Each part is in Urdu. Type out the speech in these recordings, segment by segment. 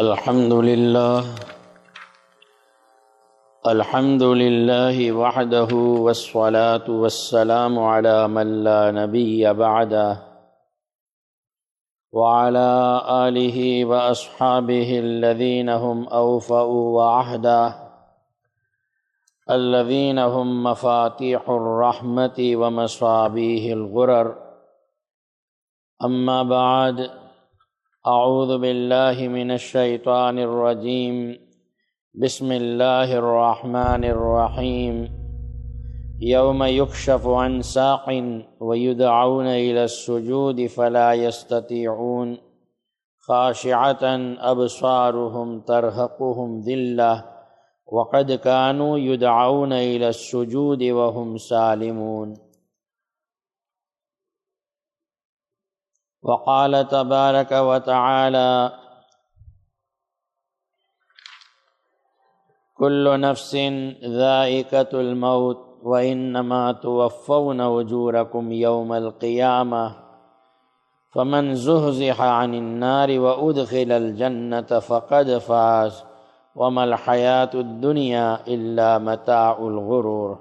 الحمد لله وحده والصلاة والسلام على من لا نبي بعده وعلى آله وأصحابه الذين هم أوفوا وعهدا الذين هم مفاتيح الرحمة ومصابيح الغرر. أما بعد، أعوذ بالله من الشيطان الرجيم. بسم الله الرحمن الرحيم. يوم يكشف عن ساق ويدعون إلى السجود فلا يستطيعون خاشعة أبصارهم ترهقهم ذلة وقد كانوا يدعون إلى السجود وهم سالمون. وقال تبارك وتعالى: كل نفس ذائقة الموت وإنما توفون أجوركم يوم القيامة فمن زحزح عن النار وأدخل الجنة فقد فاز وما الحياة الدنيا إلا متاع الغرور.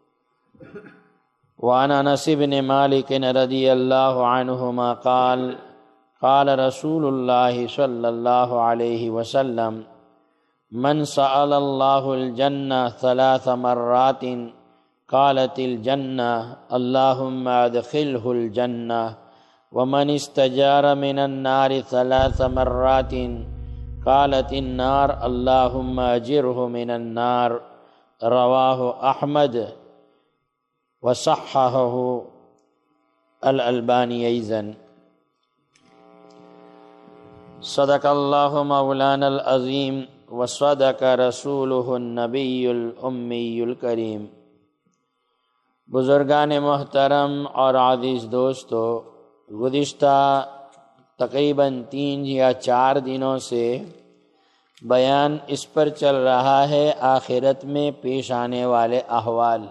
وعن انس بن مالك رضي الله عنهما قال: قال رسول الله صلى الله عليه وسلم: من سأل الله الجنة 3 مرات قالت الجنة اللهم أدخله الجنة، ومن استجار من النار 3 مرات قالت النار اللهم أجره من النار. رواه أحمد وصححه الألباني أيضا. صدق الله مولانا العظيم وصدق رسوله النبی الأمی الکریم. بزرگان محترم اور عزیز دوستو، گزشتہ تقریباً 3 یا 4 دنوں سے بیان اس پر چل رہا ہے آخرت میں پیش آنے والے احوال.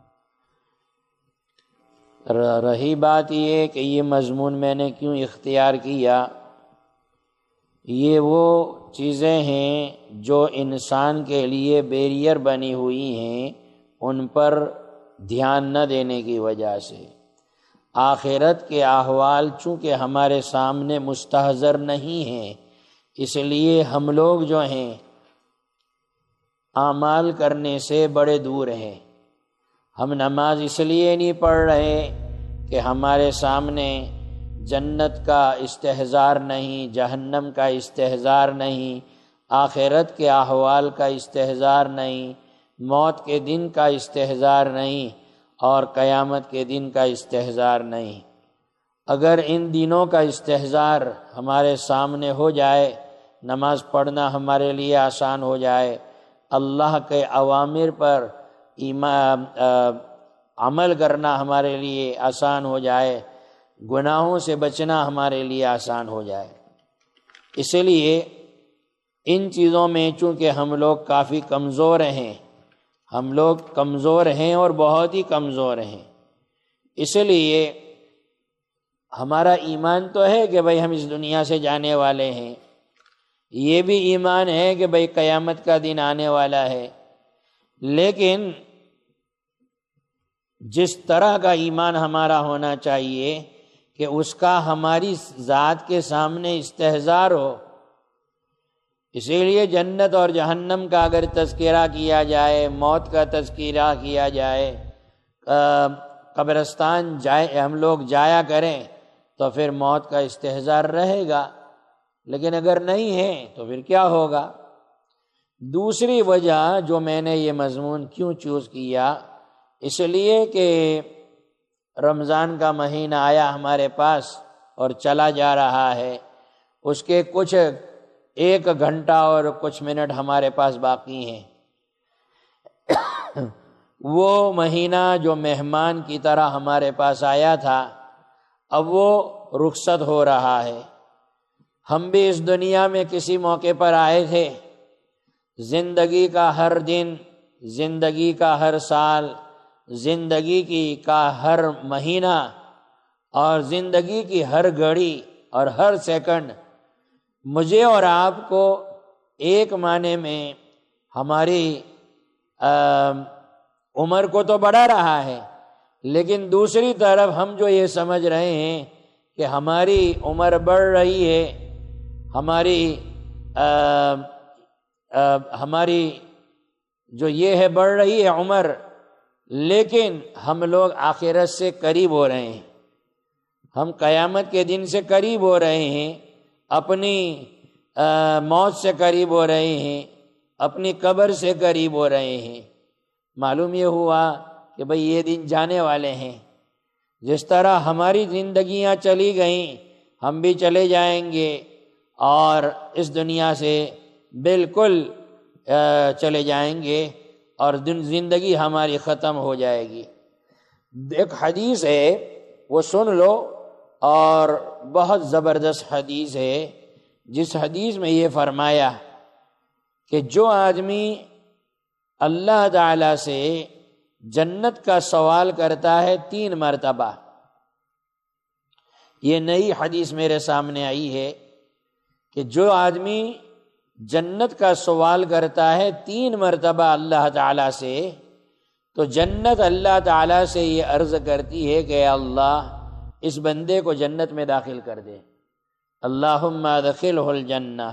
رہی بات یہ کہ یہ مضمون میں نے کیوں اختیار کیا، یہ وہ چیزیں ہیں جو انسان کے لیے بیریئر بنی ہوئی ہیں، ان پر دھیان نہ دینے کی وجہ سے. آخرت کے احوال چونکہ ہمارے سامنے مستحضر نہیں ہیں، اس لیے ہم لوگ جو ہیں اعمال کرنے سے بڑے دور ہیں. ہم نماز اس لیے نہیں پڑھ رہے کہ ہمارے سامنے جنت کا استحضار نہیں، جہنم کا استحضار نہیں، آخرت کے احوال کا استحضار نہیں، موت کے دن کا استحضار نہیں اور قیامت کے دن کا استحضار نہیں. اگر ان دنوں کا استحضار ہمارے سامنے ہو جائے، نماز پڑھنا ہمارے لیے آسان ہو جائے، اللہ کے اوامر پر عمل کرنا ہمارے لیے آسان ہو جائے، گناہوں سے بچنا ہمارے لیے آسان ہو جائے. اس لیے ان چیزوں میں چونکہ ہم لوگ کافی کمزور ہیں، ہم لوگ کمزور ہیں اور بہت ہی کمزور ہیں، اس لیے ہمارا ایمان تو ہے کہ بھئی ہم اس دنیا سے جانے والے ہیں، یہ بھی ایمان ہے کہ بھئی قیامت کا دن آنے والا ہے، لیکن جس طرح کا ایمان ہمارا ہونا چاہیے کہ اس کا ہماری ذات کے سامنے استحضار ہو. اسی لیے جنت اور جہنم کا اگر تذکرہ کیا جائے، موت کا تذکرہ کیا جائے، قبرستان ہم لوگ جایا کریں تو پھر موت کا استحضار رہے گا، لیکن اگر نہیں ہے تو پھر کیا ہوگا. دوسری وجہ جو میں نے یہ مضمون کیوں چوز کیا، اس لیے کہ رمضان کا مہینہ آیا ہمارے پاس اور چلا جا رہا ہے، اس کے کچھ 1 گھنٹہ اور کچھ منٹ ہمارے پاس باقی ہیں. وہ مہینہ جو مہمان کی طرح ہمارے پاس آیا تھا اب وہ رخصت ہو رہا ہے. ہم بھی اس دنیا میں کسی موقع پر آئے تھے. زندگی کا ہر دن، زندگی کا ہر سال، زندگی کا ہر مہینہ اور زندگی کی ہر گھڑی اور ہر سیکنڈ مجھے اور آپ کو ایک معنی میں ہماری عمر کو تو بڑھا رہا ہے، لیکن دوسری طرف ہم جو یہ سمجھ رہے ہیں کہ ہماری عمر بڑھ رہی ہے، ہماری جو یہ ہے بڑھ رہی ہے عمر، لیکن ہم لوگ آخرت سے قریب ہو رہے ہیں، ہم قیامت کے دن سے قریب ہو رہے ہیں، اپنی موت سے قریب ہو رہے ہیں، اپنی قبر سے قریب ہو رہے ہیں۔ معلوم یہ ہوا کہ بھئی یہ دن جانے والے ہیں، جس طرح ہماری زندگیاں چلی گئیں ہم بھی چلے جائیں گے اور اس دنیا سے بالکل چلے جائیں گے اور زندگی ہماری ختم ہو جائے گی۔ ایک حدیث ہے وہ سن لو، اور بہت زبردست حدیث ہے، جس حدیث میں یہ فرمایا کہ جو آدمی اللہ تعالی سے جنت کا سوال کرتا ہے 3 مرتبہ، یہ نئی حدیث میرے سامنے آئی ہے کہ جو آدمی جنت کا سوال کرتا ہے 3 مرتبہ اللہ تعالی سے، تو جنت اللہ تعالی سے یہ عرض کرتی ہے کہ اللہ اس بندے کو جنت میں داخل کر دے، اللہم ادخلہ الجنہ۔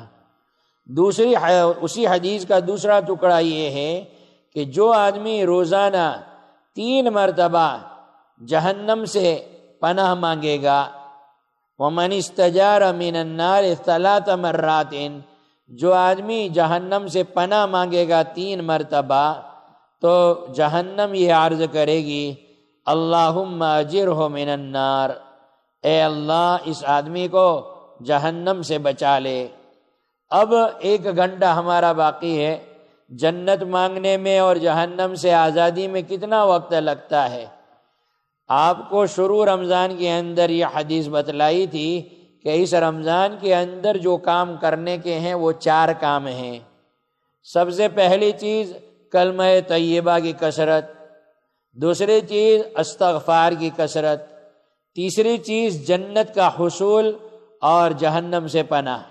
اسی حدیث کا دوسرا ٹکڑا یہ ہے کہ جو آدمی روزانہ 3 مرتبہ جہنم سے پناہ مانگے گا، وَمَنِ اسْتَجَارَ مِنَ النَّارِ 3 مرات، جو آدمی جہنم سے پناہ مانگے گا 3 مرتبہ، تو جہنم یہ عرض کرے گی اللہم اجرہ من النار، اے اللہ اس آدمی کو جہنم سے بچا لے۔ اب 1 گھنٹہ ہمارا باقی ہے، جنت مانگنے میں اور جہنم سے آزادی میں کتنا وقت لگتا ہے؟ آپ کو شروع رمضان کے اندر یہ حدیث بتلائی تھی کہ اس رمضان کے اندر جو کام کرنے کے ہیں وہ 4 کام ہیں۔ سب سے پہلی چیز کلمہ طیبہ کی کثرت، دوسری چیز استغفار کی کثرت، تیسری چیز جنت کا حصول اور جہنم سے پناہ۔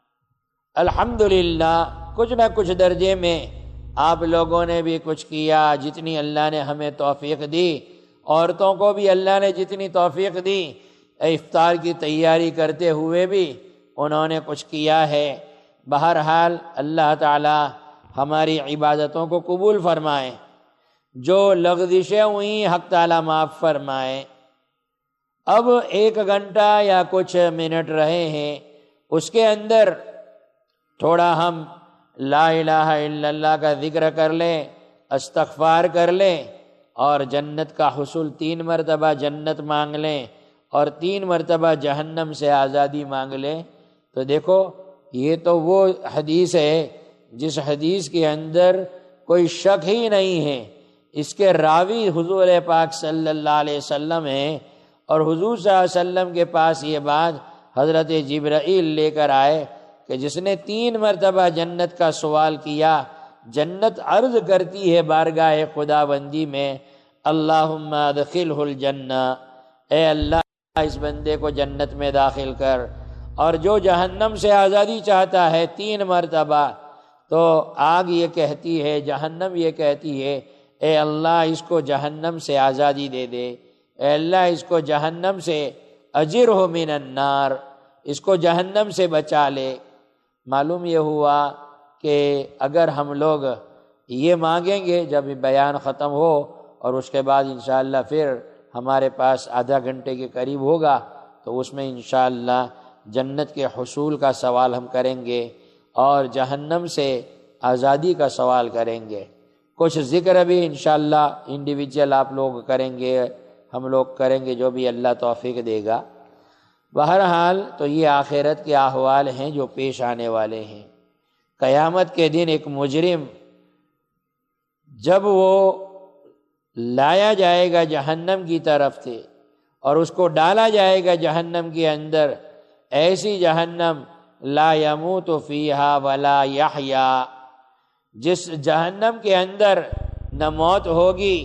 الحمدللہ کچھ نہ کچھ درجے میں آپ لوگوں نے بھی کچھ کیا، جتنی اللہ نے ہمیں توفیق دی، عورتوں کو بھی اللہ نے جتنی توفیق دی، افطار کی تیاری کرتے ہوئے بھی انہوں نے کچھ کیا ہے۔ بہرحال اللہ تعالی ہماری عبادتوں کو قبول فرمائے، جو لغزشیں ہوئیں حق تعالی معاف فرمائے۔ اب 1 گھنٹہ یا کچھ منٹ رہے ہیں، اس کے اندر تھوڑا ہم لا الہ الا اللہ کا ذکر کر لیں، استغفار کر لیں، اور جنت کا حصول 3 مرتبہ جنت مانگ لیں اور 3 مرتبہ جہنم سے آزادی مانگ لیں، تو دیکھو یہ تو وہ حدیث ہے جس حدیث کے اندر کوئی شک ہی نہیں ہے، اس کے راوی حضور پاک صلی اللہ علیہ وسلم ہیں، اور حضور صلی اللہ علیہ وسلم کے پاس یہ بات حضرت جبرائیل لے کر آئے کہ جس نے 3 مرتبہ جنت کا سوال کیا، جنت عرض کرتی ہے بارگاہ خدا بندی میں اللہم ادخلہ الجنہ، اے اللہ اس بندے کو جنت میں داخل کر۔ اور جو جہنم سے آزادی چاہتا ہے 3 مرتبہ، تو آگ یہ کہتی ہے، جہنم یہ کہتی ہے اے اللہ اس کو جہنم سے آزادی دے دے، اے اللہ اس کو جہنم سے اجرہ من النار، اس کو جہنم سے بچا لے۔ معلوم یہ ہوا کہ اگر ہم لوگ یہ مانگیں گے جب بیان ختم ہو، اور اس کے بعد انشاءاللہ پھر ہمارے پاس آدھا گھنٹے کے قریب ہوگا، تو اس میں انشاءاللہ جنت کے حصول کا سوال ہم کریں گے اور جہنم سے آزادی کا سوال کریں گے۔ کچھ ذکر بھی انشاءاللہ انڈیویجول آپ لوگ کریں گے، ہم لوگ کریں گے، جو بھی اللہ توفیق دے گا۔ بہرحال تو یہ آخرت کے احوال ہیں جو پیش آنے والے ہیں۔ قیامت کے دن ایک مجرم جب وہ لایا جائے گا جہنم کی طرف سے اور اس کو ڈالا جائے گا جہنم کے اندر، ایسی جہنم لا یموت فیہا ولا یحیا، جس جہنم کے اندر نہ موت ہوگی،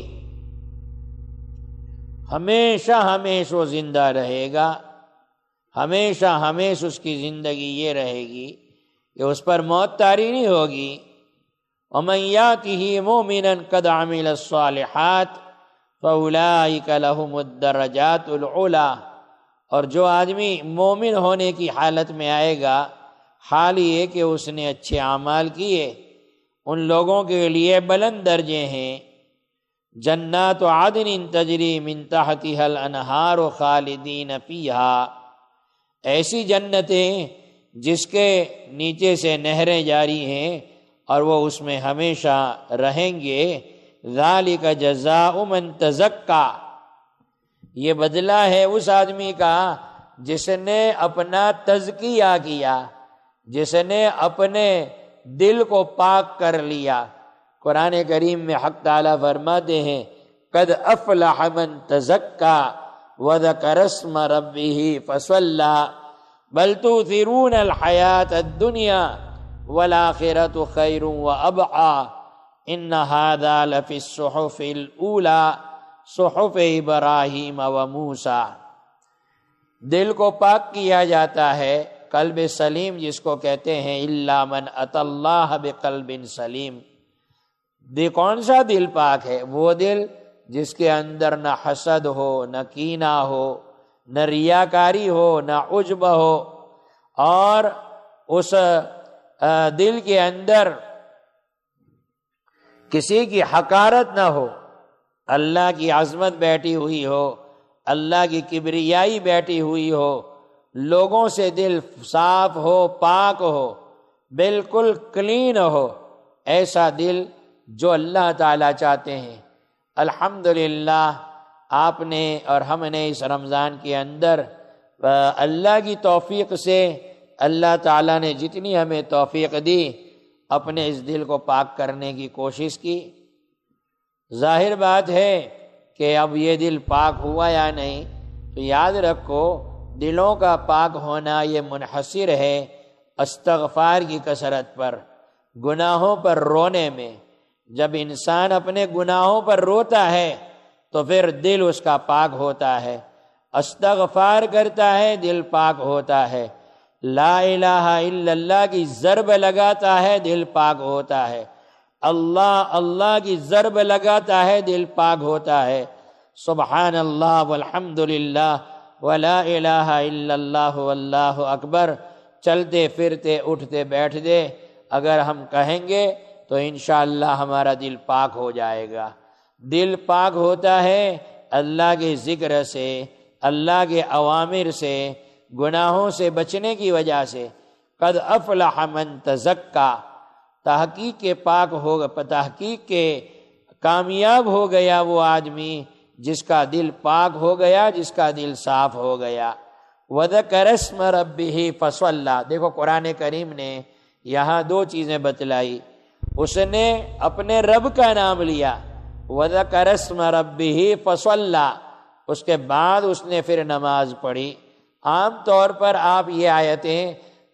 ہمیشہ ہمیشہ زندہ رہے گا، ہمیشہ ہمیشہ اس کی زندگی یہ رہے گی کہ اس پر موت طاری نہیں ہوگی۔ وَمَن يَأْتِهِ مُؤْمِنًا قَدْ عَمِلَ الصَّالِحَاتِ فَأُولَٰئِكَ لَهُمُ الدَّرَجَاتُ الْعُلَىٰ، اور جو آدمی مومن ہونے کی حالت میں آئے گا، حال یہ کہ اس نے اچھے اعمال کیے، ان لوگوں کے لیے بلند درجے ہیں۔ جنات عدن تجری من تحتها الانہار خالدین فیہا، ایسی جنتیں جس کے نیچے سے نہریں جاری ہیں اور وہ اس میں ہمیشہ رہیں گے۔ ذالک جزاء من تزکا، یہ بدلہ ہے اس آدمی کا جس نے اپنا تزکیہ کیا، جس نے اپنے دل کو پاک کر لیا۔ قرآن کریم میں حق تعالیٰ فرماتے ہیں قد افلح من تزکا وذکر اسم ربہ فصلی بل تؤثرون الحیاۃ الدنیا والآخرۃ خیر وابقی ان ھذا لفی الصحف الاولی صحف ابراہیم وموسیٰ۔ دل کو پاک کیا جاتا ہے، قلب سلیم جس کو کہتے ہیں، الا من اتی اللہ بقلب سلیم۔ کون سا دل پاک ہے؟ وہ دل جس کے اندر نہ حسد ہو، نہ کینہ ہو، نہ ریاکاری ہو، نہ عجب ہو، اور اس دل کے اندر کسی کی حقارت نہ ہو، اللہ کی عظمت بیٹھی ہوئی ہو، اللہ کی کبریائی بیٹھی ہوئی ہو، لوگوں سے دل صاف ہو، پاک ہو، بالکل کلین ہو، ایسا دل جو اللہ تعالیٰ چاہتے ہیں۔ الحمدللہ آپ نے اور ہم نے اس رمضان کے اندر اللہ کی توفیق سے، اللہ تعالیٰ نے جتنی ہمیں توفیق دی، اپنے اس دل کو پاک کرنے کی کوشش کی۔ ظاہر بات ہے کہ اب یہ دل پاک ہوا یا نہیں، تو یاد رکھو دلوں کا پاک ہونا یہ منحصر ہے استغفار کی کثرت پر، گناہوں پر رونے میں۔ جب انسان اپنے گناہوں پر روتا ہے تو پھر دل اس کا پاک ہوتا ہے، استغفار کرتا ہے دل پاک ہوتا ہے، لا الہ الا اللہ کی ضرب لگاتا ہے دل پاک ہوتا ہے، اللہ اللہ کی ضرب لگاتا ہے دل پاک ہوتا ہے، سبحان اللہ والحمد للہ ولا الہ الا اللہ واللہ اکبر چلتے پھرتے اٹھتے بیٹھتے اگر ہم کہیں گے تو انشاءاللہ ہمارا دل پاک ہو جائے گا۔ دل پاک ہوتا ہے اللہ کے ذکر سے، اللہ کے اوامر سے، گناہوں سے بچنے کی وجہ سے۔ قد افلح من تزکا، تحقیق کے پاک ہوگا، تحقیق کے کامیاب ہو گیا وہ آدمی جس کا دل پاک ہو گیا، جس کا دل صاف ہو گیا۔ وذکر اسم ربہ فصلی، دیکھو قرآن کریم نے یہاں دو چیزیں بتلائی، اس نے اپنے رب کا نام لیا، وذکر اسم ربہ فصلی، اس کے بعد اس نے پھر نماز پڑھی۔ عام طور پر آپ یہ آیتیں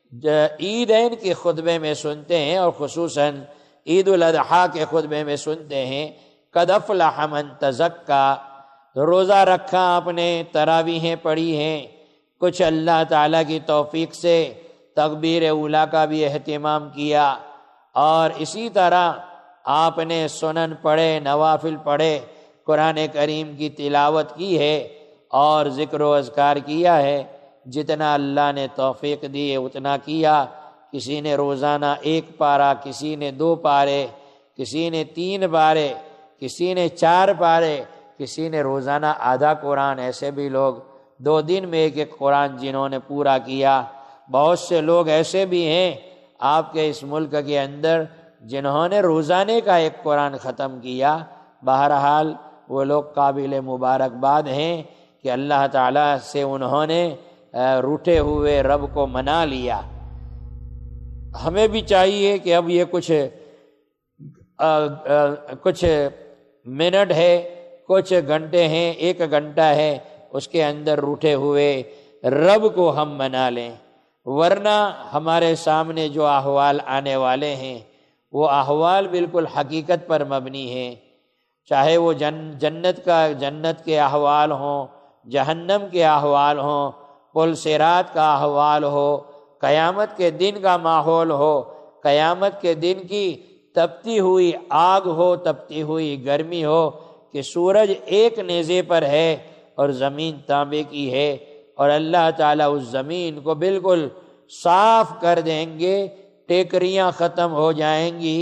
عیدین کے خطبے میں سنتے ہیں اور خصوصاً عید الاضحیٰ کے خطبے میں سنتے ہیں، قد افلح من تزکا، روزہ رکھا آپ نے، تراویحیں پڑھی ہیں، کچھ اللہ تعالیٰ کی توفیق سے تکبیر اولیٰ کا بھی اہتمام کیا، اور اسی طرح آپ نے سنن پڑھے، نوافل پڑھے، قرآن کریم کی تلاوت کی ہے اور ذکر و اذکار کیا ہے، جتنا اللہ نے توفیق دی ہے اتنا کیا۔ کسی نے روزانہ 1 پارہ، کسی نے 2 پارے، کسی نے 3 پارے، کسی نے 4 پارے، کسی نے روزانہ آدھا قرآن، ایسے بھی لوگ 2 دن میں 1 قرآن جنہوں نے پورا کیا۔ بہت سے لوگ ایسے بھی ہیں آپ کے اس ملک کے اندر جنہوں نے روزانے کا 1 قرآن ختم کیا۔ بہرحال وہ لوگ قابل مبارکباد ہیں کہ اللہ تعالیٰ سے انہوں نے روٹھے ہوئے رب کو منا لیا۔ ہمیں بھی چاہیے کہ اب یہ کچھ منٹ ہے، کچھ گھنٹے ہیں، 1 گھنٹہ ہے، اس کے اندر روٹھے ہوئے رب کو ہم منا لیں، ورنہ ہمارے سامنے جو احوال آنے والے ہیں وہ احوال بالکل حقیقت پر مبنی ہیں، چاہے وہ جنت کے احوال ہوں، جہنم کے احوال ہوں، پل صراط کا احوال ہو، قیامت کے دن کا ماحول ہو، قیامت کے دن کی تپتی ہوئی آگ ہو، تپتی ہوئی گرمی ہو کہ سورج ایک نیزے پر ہے اور زمین تانبے کی ہے، اور اللہ تعالیٰ اس زمین کو بالکل صاف کر دیں گے، ٹیکریاں ختم ہو جائیں گی۔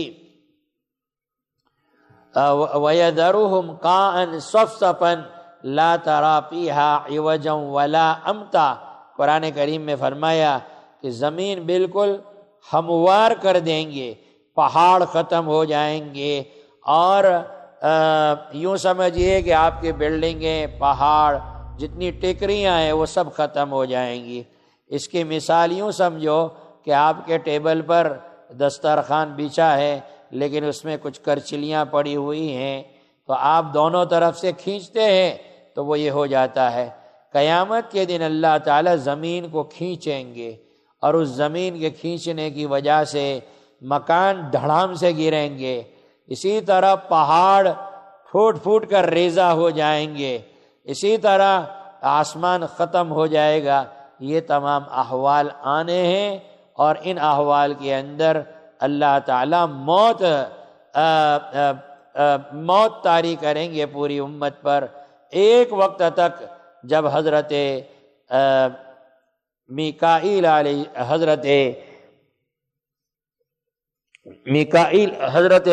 وَيَذَرُهُمْ قَاعًا صَفْصَفًا لَا تَرَىٰ فِيهَا عِوَجًا وَلَا أَمْتًا۔ قرآن کریم میں فرمایا کہ زمین بالکل ہموار کر دیں گے، پہاڑ ختم ہو جائیں گے، اور یوں سمجھیے کہ آپ کی بلڈنگیں، پہاڑ، جتنی ٹیکریاں ہیں وہ سب ختم ہو جائیں گی۔ اس کی مثال یوں سمجھو کہ آپ کے ٹیبل پر دسترخوان بچھا ہے لیکن اس میں کچھ کرچلیاں پڑی ہوئی ہیں، تو آپ دونوں طرف سے کھینچتے ہیں تو وہ یہ ہو جاتا ہے۔ قیامت کے دن اللہ تعالیٰ زمین کو کھینچیں گے، اور اس زمین کے کھینچنے کی وجہ سے مکان دھڑام سے گریں گے، اسی طرح پہاڑ پھوٹ پھوٹ کر ریزہ ہو جائیں گے، اسی طرح آسمان ختم ہو جائے گا۔ یہ تمام احوال آنے ہیں، اور ان احوال کے اندر اللہ تعالیٰ موت طاری کریں گے پوری امت پر، ایک وقت تک جب حضرت میکائیل حضرت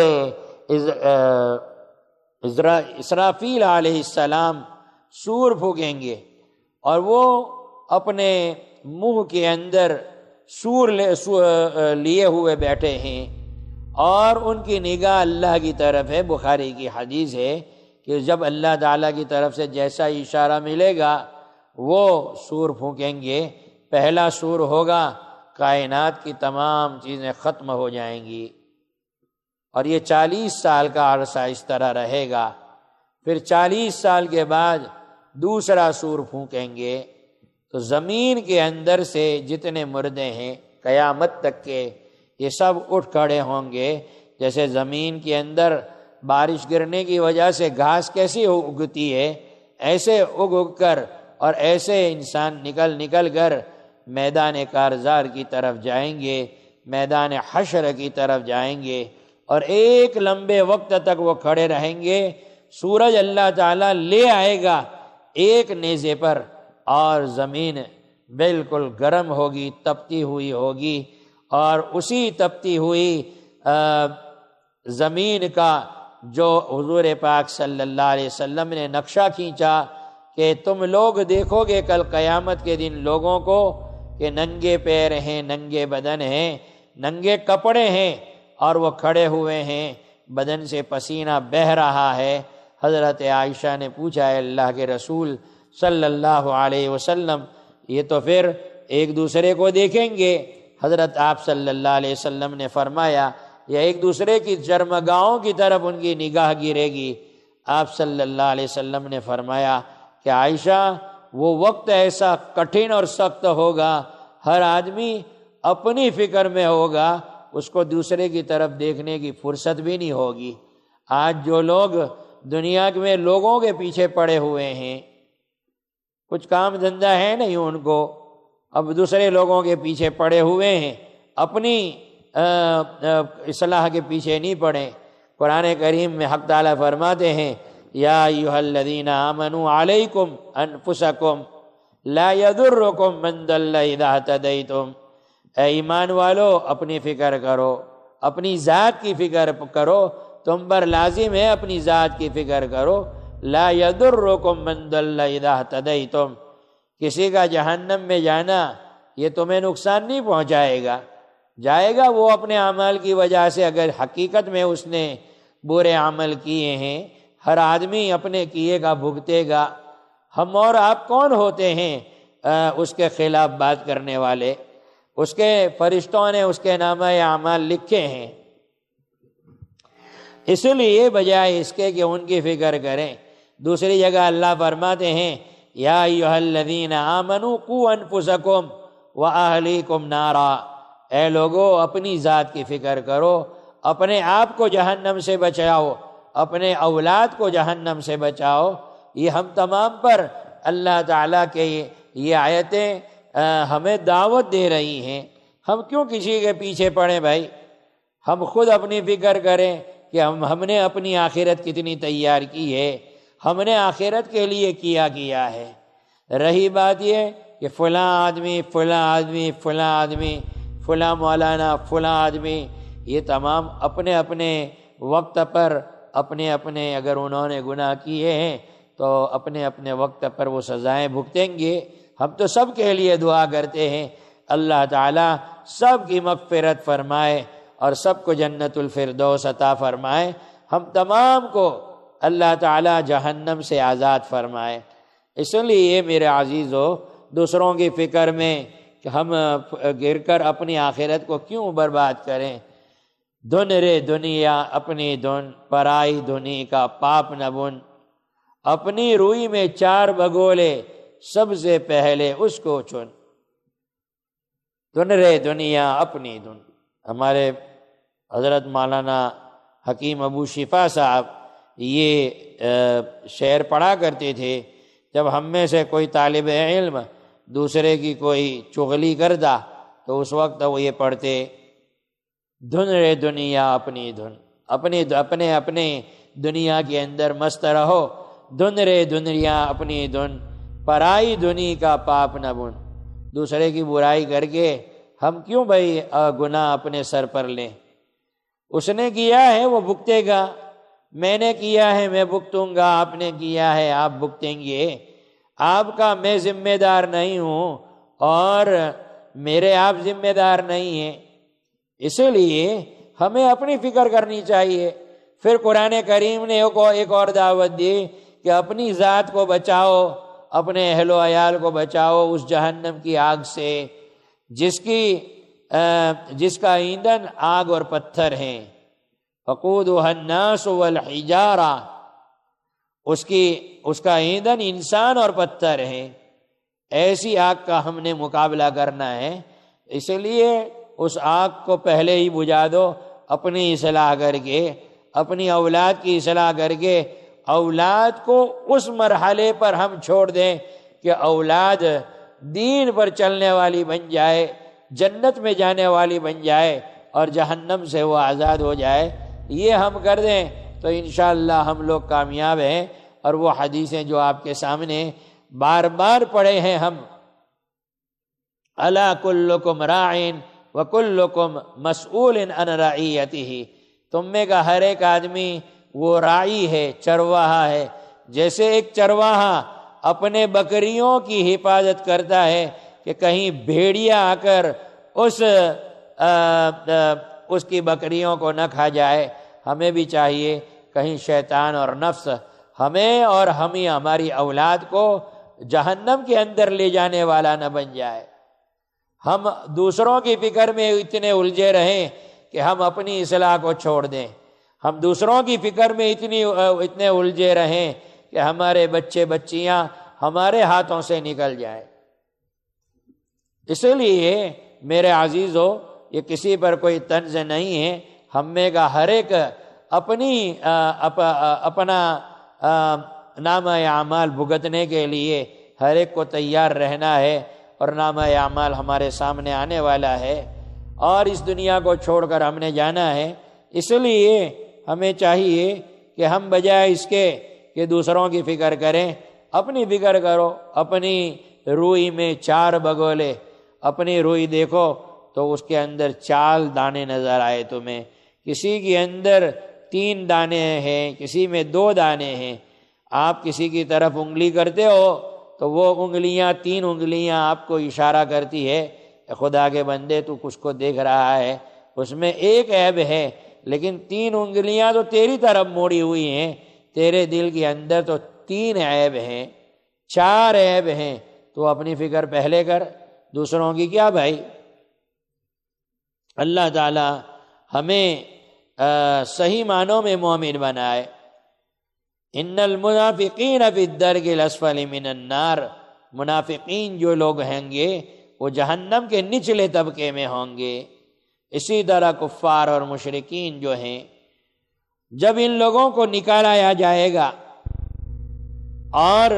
اسرافیل علیہ السلام سور پھونکیں گے، اور وہ اپنے منہ کے اندر سور لیے ہوئے بیٹھے ہیں، اور ان کی نگاہ اللہ کی طرف ہے۔ بخاری کی حدیث ہے کہ جب اللہ تعالیٰ کی طرف سے جیسا اشارہ ملے گا وہ سور پھونکیں گے، پہلا سور ہوگا، کائنات کی تمام چیزیں ختم ہو جائیں گی، اور یہ 40 سال کا عرصہ اس طرح رہے گا۔ پھر 40 سال کے بعد دوسرا سور پھونکیں گے، تو زمین کے اندر سے جتنے مردے ہیں قیامت تک کے، یہ سب اٹھ کھڑے ہوں گے۔ جیسے زمین کے اندر بارش گرنے کی وجہ سے گھاس کیسی اگتی ہے، ایسے اگ کر اور ایسے انسان نکل کر میدان کارزار کی طرف جائیں گے، میدان حشر کی طرف جائیں گے، اور ایک لمبے وقت تک وہ کھڑے رہیں گے۔ سورج اللہ تعالیٰ لے آئے گا ایک نیزے پر، اور زمین بالکل گرم ہوگی، تپتی ہوئی ہوگی، اور اسی تپتی ہوئی زمین کا جو حضور پاک صلی اللہ علیہ وسلم نے نقشہ کھینچا کہ تم لوگ دیکھو گے کل قیامت کے دن لوگوں کو کہ ننگے پیر ہیں، ننگے بدن ہیں، ننگے کپڑے ہیں، اور وہ کھڑے ہوئے ہیں، بدن سے پسینہ بہہ رہا ہے۔ حضرت عائشہ نے پوچھا، ہے اللہ کے رسول صلی اللہ علیہ وسلم، یہ تو پھر ایک دوسرے کو دیکھیں گے؟ حضرت آپ صلی اللہ علیہ وسلم نے فرمایا، یا ایک دوسرے کی جرمگاہوں کی طرف ان کی نگاہ گرے گی۔ آپ صلی اللہ علیہ وسلم نے فرمایا کہ عائشہ، وہ وقت ایسا کٹھن اور سخت ہوگا، ہر آدمی اپنی فکر میں ہوگا، اس کو دوسرے کی طرف دیکھنے کی فرصت بھی نہیں ہوگی۔ آج جو لوگ دنیا میں لوگوں کے پیچھے پڑے ہوئے ہیں، کچھ کام دھندہ ہے نہیں ان کو، اب دوسرے لوگوں کے پیچھے پڑے ہوئے ہیں، اپنی اصلاح کے پیچھے نہیں پڑے۔ قرآن کریم میں حق تعالیٰ فرماتے ہیں، یا ایھا الذین آمنوا علیکم انفسکم لا یضرکم من ضل اذا اہتدیتم۔ اے ایمان والو، اپنی فکر کرو، اپنی ذات کی فکر کرو، تم پر لازم ہے اپنی ذات کی فکر کرو۔ لا یضرکم من ضل اذا اہتدیتم، کسی کا جہنم میں جانا یہ تمہیں نقصان نہیں پہنچائے گا، جائے گا وہ اپنے اعمال کی وجہ سے، اگر حقیقت میں اس نے برے عمل کیے ہیں۔ ہر آدمی اپنے کیے کا بھگتے گا۔ ہم اور آپ کون ہوتے ہیں اس کے خلاف بات کرنے والے؟ اس کے فرشتوں نے اس کے نامہ اعمال لکھے ہیں، اس لیے بجائے اس کے کہ ان کی فکر کریں۔ دوسری جگہ اللہ فرماتے ہیں، یا ایھا الذین آمنوا قوا انفسکم واہلیکم نارا، اے لوگو اپنی ذات کی فکر کرو، اپنے آپ کو جہنم سے بچاؤ، اپنے اولاد کو جہنم سے بچاؤ۔ یہ ہم تمام پر اللہ تعالیٰ کے یہ آیتیں ہمیں دعوت دے رہی ہیں ہم کیوں کسی کے پیچھے پڑیں بھائی؟ ہم خود اپنی فکر کریں کہ ہم نے اپنی آخرت کتنی تیار کی ہے، ہم نے آخرت کے لیے کیا ہے۔ رہی بات یہ کہ فلاں آدمی فلاں آدمی فلاں آدمی فلاں مولانا فلاں آدمی، یہ تمام اپنے اپنے وقت پر اپنے اپنے اگر انہوں نے گناہ کیے ہیں تو اپنے اپنے وقت پر وہ سزائیں بھگتیں گے۔ ہم تو سب کے لیے دعا کرتے ہیں اللہ تعالیٰ سب کی مغفرت فرمائے اور سب کو جنت الفردوس عطا فرمائے، ہم تمام کو اللہ تعالیٰ جہنم سے آزاد فرمائے۔ اس لیے میرے عزیزو، دوسروں کی فکر میں کہ ہم گر کر اپنی آخرت کو کیوں برباد کریں؟ دھن رے دنیا اپنی دھن، پرائی دھنی کا پاپ نہ بن، اپنی روئی میں 4 بگولے سب سے پہلے اس کو چن۔ دھن رے دنیا اپنی دھن۔ ہمارے حضرت مولانا حکیم ابو شفا صاحب یہ شعر پڑھا کرتے تھے، جب ہم میں سے کوئی طالب علم دوسرے کی کوئی چغلی کرتا تو اس وقت وہ یہ پڑھتے، دھن رے دنیا اپنی دھن، اپنے اپنے دنیا کے اندر مست رہو، دھن رے دنیا اپنی دھن، پرائی دھنی کا پاپ نہ بن۔ دوسرے کی برائی کر کے ہم کیوں بھائی گناہ اپنے سر پر لیں؟ اس نے کیا ہے وہ بھگتے گا، میں نے کیا ہے میں بھگتوں گا، آپ نے کیا ہے آپ بھگتیں گے۔ آپ کا میں ذمہ دار نہیں ہوں اور میرے آپ ذمہ دار نہیں ہیں، اسی لیے ہمیں اپنی فکر کرنی چاہیے۔ پھر قرآن کریم نے ایک اور دعوت دی کہ اپنی ذات کو بچاؤ، اپنے اہل و عیال کو بچاؤ اس جہنم کی آگ سے جس کا ایندھن آگ اور پتھر ہیں، وقودها الناس والحجارہ، اس کا ایندھن انسان اور پتھر ہیں۔ ایسی آگ کا ہم نے مقابلہ کرنا ہے، اس لیے اس آگ کو پہلے ہی بجھا دو، اپنی اصلاح کر کے، اپنی اولاد کی اصلاح کر کے، اولاد کو اس مرحلے پر ہم چھوڑ دیں کہ اولاد دین پر چلنے والی بن جائے، جنت میں جانے والی بن جائے اور جہنم سے وہ آزاد ہو جائے۔ یہ ہم کر دیں تو انشاءاللہ ہم لوگ کامیاب ہیں۔ اور وہ حدیثیں جو آپ کے سامنے بار بار پڑھے ہیں ہم، الا کلکم راعٍ وکلکم مسئول عن رعیتہ، تم میں کا ہر ایک آدمی وہ راعی ہے، چرواہا ہے۔ جیسے ایک چرواہا اپنے بکریوں کی حفاظت کرتا ہے کہ کہیں بھیڑیا آ کر اس کی بکریوں کو نہ کھا جائے، ہمیں بھی چاہیے کہیں شیطان اور نفس ہمیں اور ہماری اولاد کو جہنم کے اندر لے جانے والا نہ بن جائے۔ ہم دوسروں کی فکر میں اتنے الجھے رہیں کہ ہم اپنی اصلاح کو چھوڑ دیں، ہم دوسروں کی فکر میں اتنے الجھے رہیں کہ ہمارے بچے بچیاں ہمارے ہاتھوں سے نکل جائیں۔ اس لیے میرے عزیزو، یہ کسی پر کوئی طنز نہیں ہے، ہم میں کا ہر ایک اپنا نامہ اعمال بھگتنے کے لیے ہر ایک کو تیار رہنا ہے، اور نامہ اعمال ہمارے سامنے آنے والا ہے اور اس دنیا کو چھوڑ کر ہم نے جانا ہے۔ اس لیے ہمیں چاہیے کہ ہم بجائے اس کے کہ دوسروں کی فکر کریں، اپنی فکر کرو۔ اپنی روئی میں 4 بگولے، اپنی روئی دیکھو تو اس کے اندر 4 دانے نظر آئے تمہیں، کسی کے اندر 3 دانے ہیں، کسی میں 2 دانے ہیں۔ آپ کسی کی طرف انگلی کرتے ہو تو وہ 3 انگلیاں آپ کو اشارہ کرتی ہے، خدا کے بندے تو کچھ کو دیکھ رہا ہے، اس میں ایک عیب ہے، لیکن 3 انگلیاں تو تیری طرف موڑی ہوئی ہیں، تیرے دل کے اندر تو 3 عیب ہیں، 4 عیب ہیں۔ تو اپنی فکر پہلے کر، دوسروں کی کیا بھائی۔ اللہ تعالی ہمیں صحیح معنوں میں مومن بنائے۔ ان المنافقین فی الدرک الاسفل من النار، منافقین جو لوگ ہوں گے وہ جہنم کے نچلے طبقے میں ہوں گے۔ اسی طرح کفار اور مشرکین جو ہیں، جب ان لوگوں کو نکالا جائے گا اور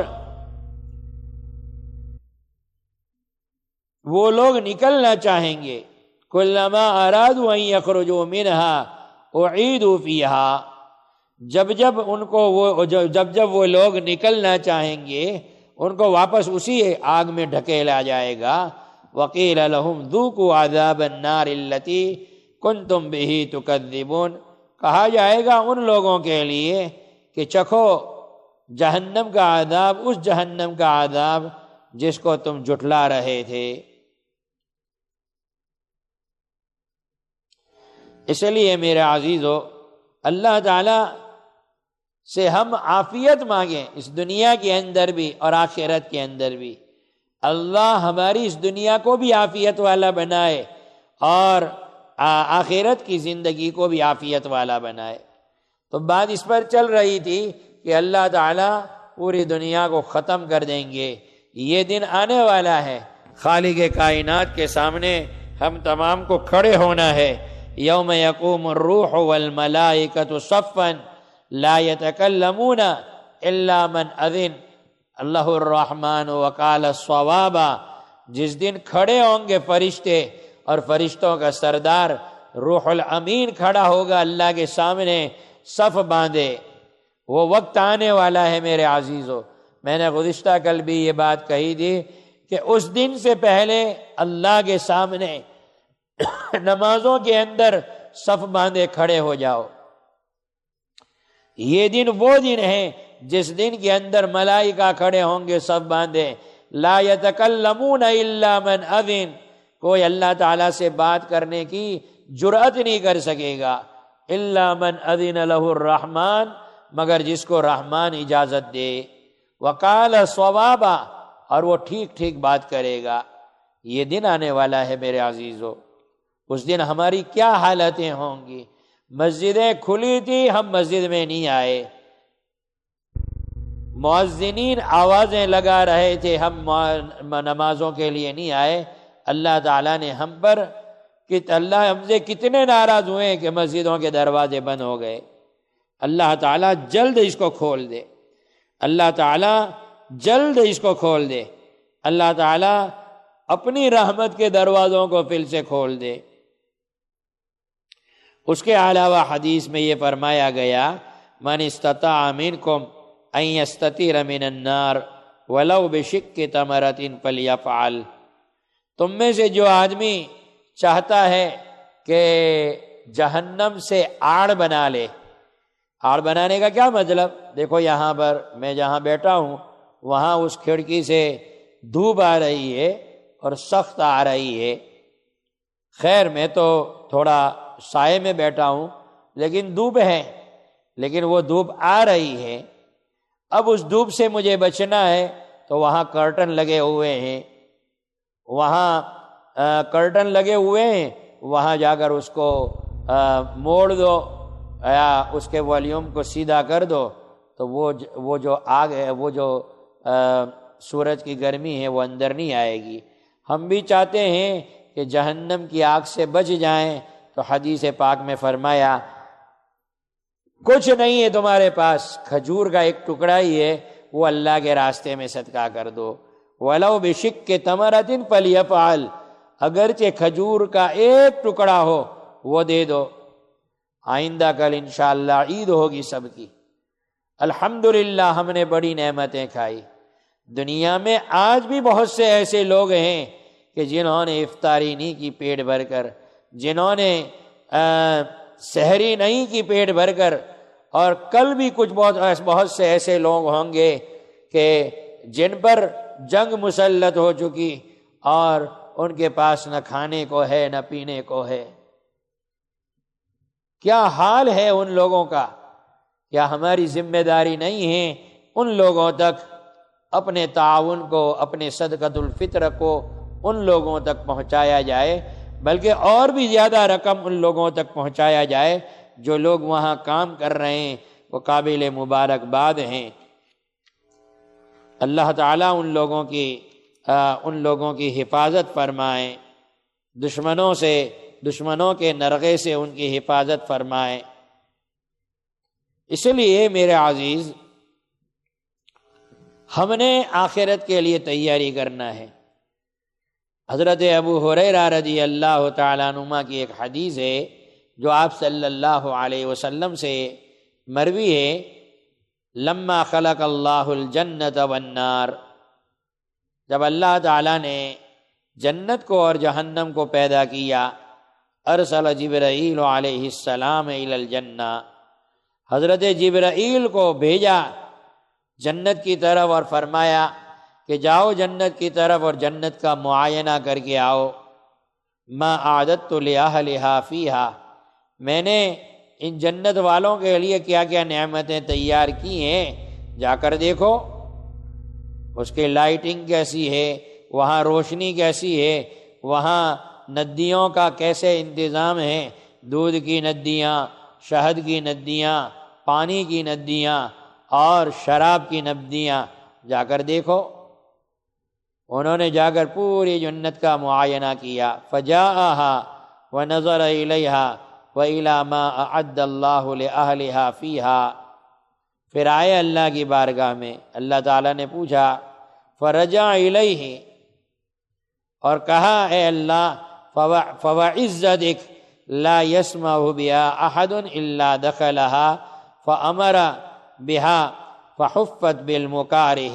وہ لوگ نکلنا چاہیں گے، کلما ارادوا ان یخرجوا منها اعیدوا فیہا، جب جب وہ لوگ نکلنا چاہیں گے ان کو واپس اسی آگ میں ڈھکیلا جائے گا۔ وقیل لهم ذوقوا عذاب النار التي کنتم به تکذبون، کہا جائے گا ان لوگوں کے لیے کہ چکھو جہنم کا عذاب، اس جہنم کا عذاب جس کو تم جھٹلا رہے تھے۔ اس لیے میرے عزیزو، اللہ تعالی سے ہم عافیت مانگیں، اس دنیا کے اندر بھی اور آخرت کے اندر بھی۔ اللہ ہماری اس دنیا کو بھی عافیت والا بنائے اور آخرت کی زندگی کو بھی عافیت والا بنائے۔ تو بات اس پر چل رہی تھی کہ اللہ تعالیٰ پوری دنیا کو ختم کر دیں گے، یہ دن آنے والا ہے، خالق کائنات کے سامنے ہم تمام کو کھڑے ہونا ہے۔ یوم یقوم الروح والملائکۃ صفا لا یتکلمون الا من اذن اللہ الرحمن وقال الصوابا، جس دن کھڑے ہوں گے فرشتے اور فرشتوں کا سردار روح الامین کھڑا ہوگا اللہ کے سامنے صف باندھے۔ وہ وقت آنے والا ہے میرے عزیزو، میں نے گزشتہ کل بھی یہ بات کہی تھی کہ اس دن سے پہلے اللہ کے سامنے نمازوں کے اندر صف باندھے کھڑے ہو جاؤ۔ یہ دن وہ دن ہے جس دن کے اندر ملائکہ کھڑے ہوں گے صف باندھے، لا یتکلمون الا من اذن، کوئی اللہ تعالیٰ سے بات کرنے کی جرأت نہیں کر سکے گا، الا من اذن لہ الرحمن، مگر جس کو رحمان اجازت دے، وقال صوابا، اور وہ ٹھیک ٹھیک بات کرے گا۔ یہ دن آنے والا ہے میرے عزیزو، اس دن ہماری کیا حالتیں ہوں گی۔ مسجدیں کھلی تھی، ہم مسجد میں نہیں آئے، مؤذنین آوازیں لگا رہے تھے، ہم نمازوں کے لیے نہیں آئے۔ اللہ تعالیٰ نے ہم پر اللہ ہم سے کتنے ناراض ہوئے کہ مسجدوں کے دروازے بند ہو گئے۔ اللہ تعالیٰ جلد اس کو کھول دے، اللہ تعالیٰ جلد اس کو کھول دے، اللہ تعالیٰ اپنی رحمت کے دروازوں کو پھر سے کھول دے۔ اس کے علاوہ حدیث میں یہ فرمایا گیا، من استطاع منکم ان یستتر من النار ولو بشق تمرۃ فلیفعل، تم میں سے جو آدمی چاہتا ہے کہ جہنم سے آڑ بنا لے، آڑ بنانے کا کیا مطلب؟ دیکھو یہاں پر میں جہاں بیٹھا ہوں وہاں اس کھڑکی سے دھوپ آ رہی ہے اور سخت آ رہی ہے، خیر میں تو تھوڑا سائے میں بیٹھا ہوں لیکن دھوپ ہے، لیکن وہ دھوپ آ رہی ہے۔ اب اس دھوپ سے مجھے بچنا ہے تو وہاں کرٹن لگے ہوئے ہیں، وہاں کرٹن لگے ہوئے ہیں، وہاں جا کر اس کو موڑ دو یا اس کے والیوم کو سیدھا کر دو تو وہ جو آگ ہے، وہ جو سورج کی گرمی ہے وہ اندر نہیں آئے گی۔ ہم بھی چاہتے ہیں کہ جہنم کی آگ سے بچ جائیں، تو حدیث پاک میں فرمایا کچھ نہیں ہے تمہارے پاس، کھجور کا ایک ٹکڑا ہی ہے، وہ اللہ کے راستے میں صدقہ کر دو، وَلَوْ بِشِقِّ تَمْرَةٍ فَلْيَفْعَلْ، اگرچہ کھجور کا ایک ٹکڑا ہو وہ دے دو۔ آئندہ کل انشاءاللہ عید ہوگی سب کی، الحمدللہ ہم نے بڑی نعمتیں کھائی۔ دنیا میں آج بھی بہت سے ایسے لوگ ہیں کہ جنہوں نے افطاری نہیں کی پیٹ بھر کر، جنہوں نے سحری نہیں کی پیٹ بھر کر، اور کل بھی کچھ بہت سے ایسے لوگ ہوں گے کہ جن پر جنگ مسلط ہو چکی اور ان کے پاس نہ کھانے کو ہے نہ پینے کو ہے۔ کیا حال ہے ان لوگوں کا؟ کیا ہماری ذمہ داری نہیں ہے ان لوگوں تک اپنے تعاون کو، اپنے صدقۃ الفطر کو ان لوگوں تک پہنچایا جائے، بلکہ اور بھی زیادہ رقم ان لوگوں تک پہنچایا جائے جو لوگ وہاں کام کر رہے ہیں، وہ قابل مبارکباد ہیں۔ اللہ تعالیٰ ان لوگوں کی حفاظت فرمائے، دشمنوں کے نرغے سے ان کی حفاظت فرمائے۔ اس لیے میرے عزیز، ہم نے آخرت کے لیے تیاری کرنا ہے۔ حضرت ابو ہریرہ رضی اللہ تعالیٰ عنہ کی ایک حدیث ہے جو آپ صلی اللہ علیہ وسلم سے مروی ہے، لما خلق اللہ الجنت والنار، جب اللہ تعالیٰ نے جنت کو اور جہنم کو پیدا کیا، ارسل جبرائیل علیہ السلام الی الجنہ، حضرت جبرائیل کو بھیجا جنت کی طرف اور فرمایا کہ جاؤ جنت کی طرف اور جنت کا معائنہ کر کے آؤ، ما اعددت لأہلہا فیہا، میں نے ان جنت والوں کے لیے کیا کیا نعمتیں تیار کی ہیں، جا کر دیکھو اس کی لائٹنگ کیسی ہے، وہاں روشنی کیسی ہے، وہاں ندیوں کا کیسے انتظام ہے، دودھ کی ندیاں، شہد کی ندیاں، پانی کی ندیاں اور شراب کی ندیاں، جا کر دیکھو۔ انہوں نے جا کر پوری جنت کا معائنہ کیا، فجاءہا ونظر الیہا وإلی ما اعد اللہ لأہلہا فیہا، پھر آئے اللہ کی بارگاہ میں، اللہ تعالیٰ نے پوچھا، فرجع الیہ، اور کہا اے اللہ فوعزتک لا یسمع بہا احد الا دخلہا فامر بہا فحفت بالمکارہ۔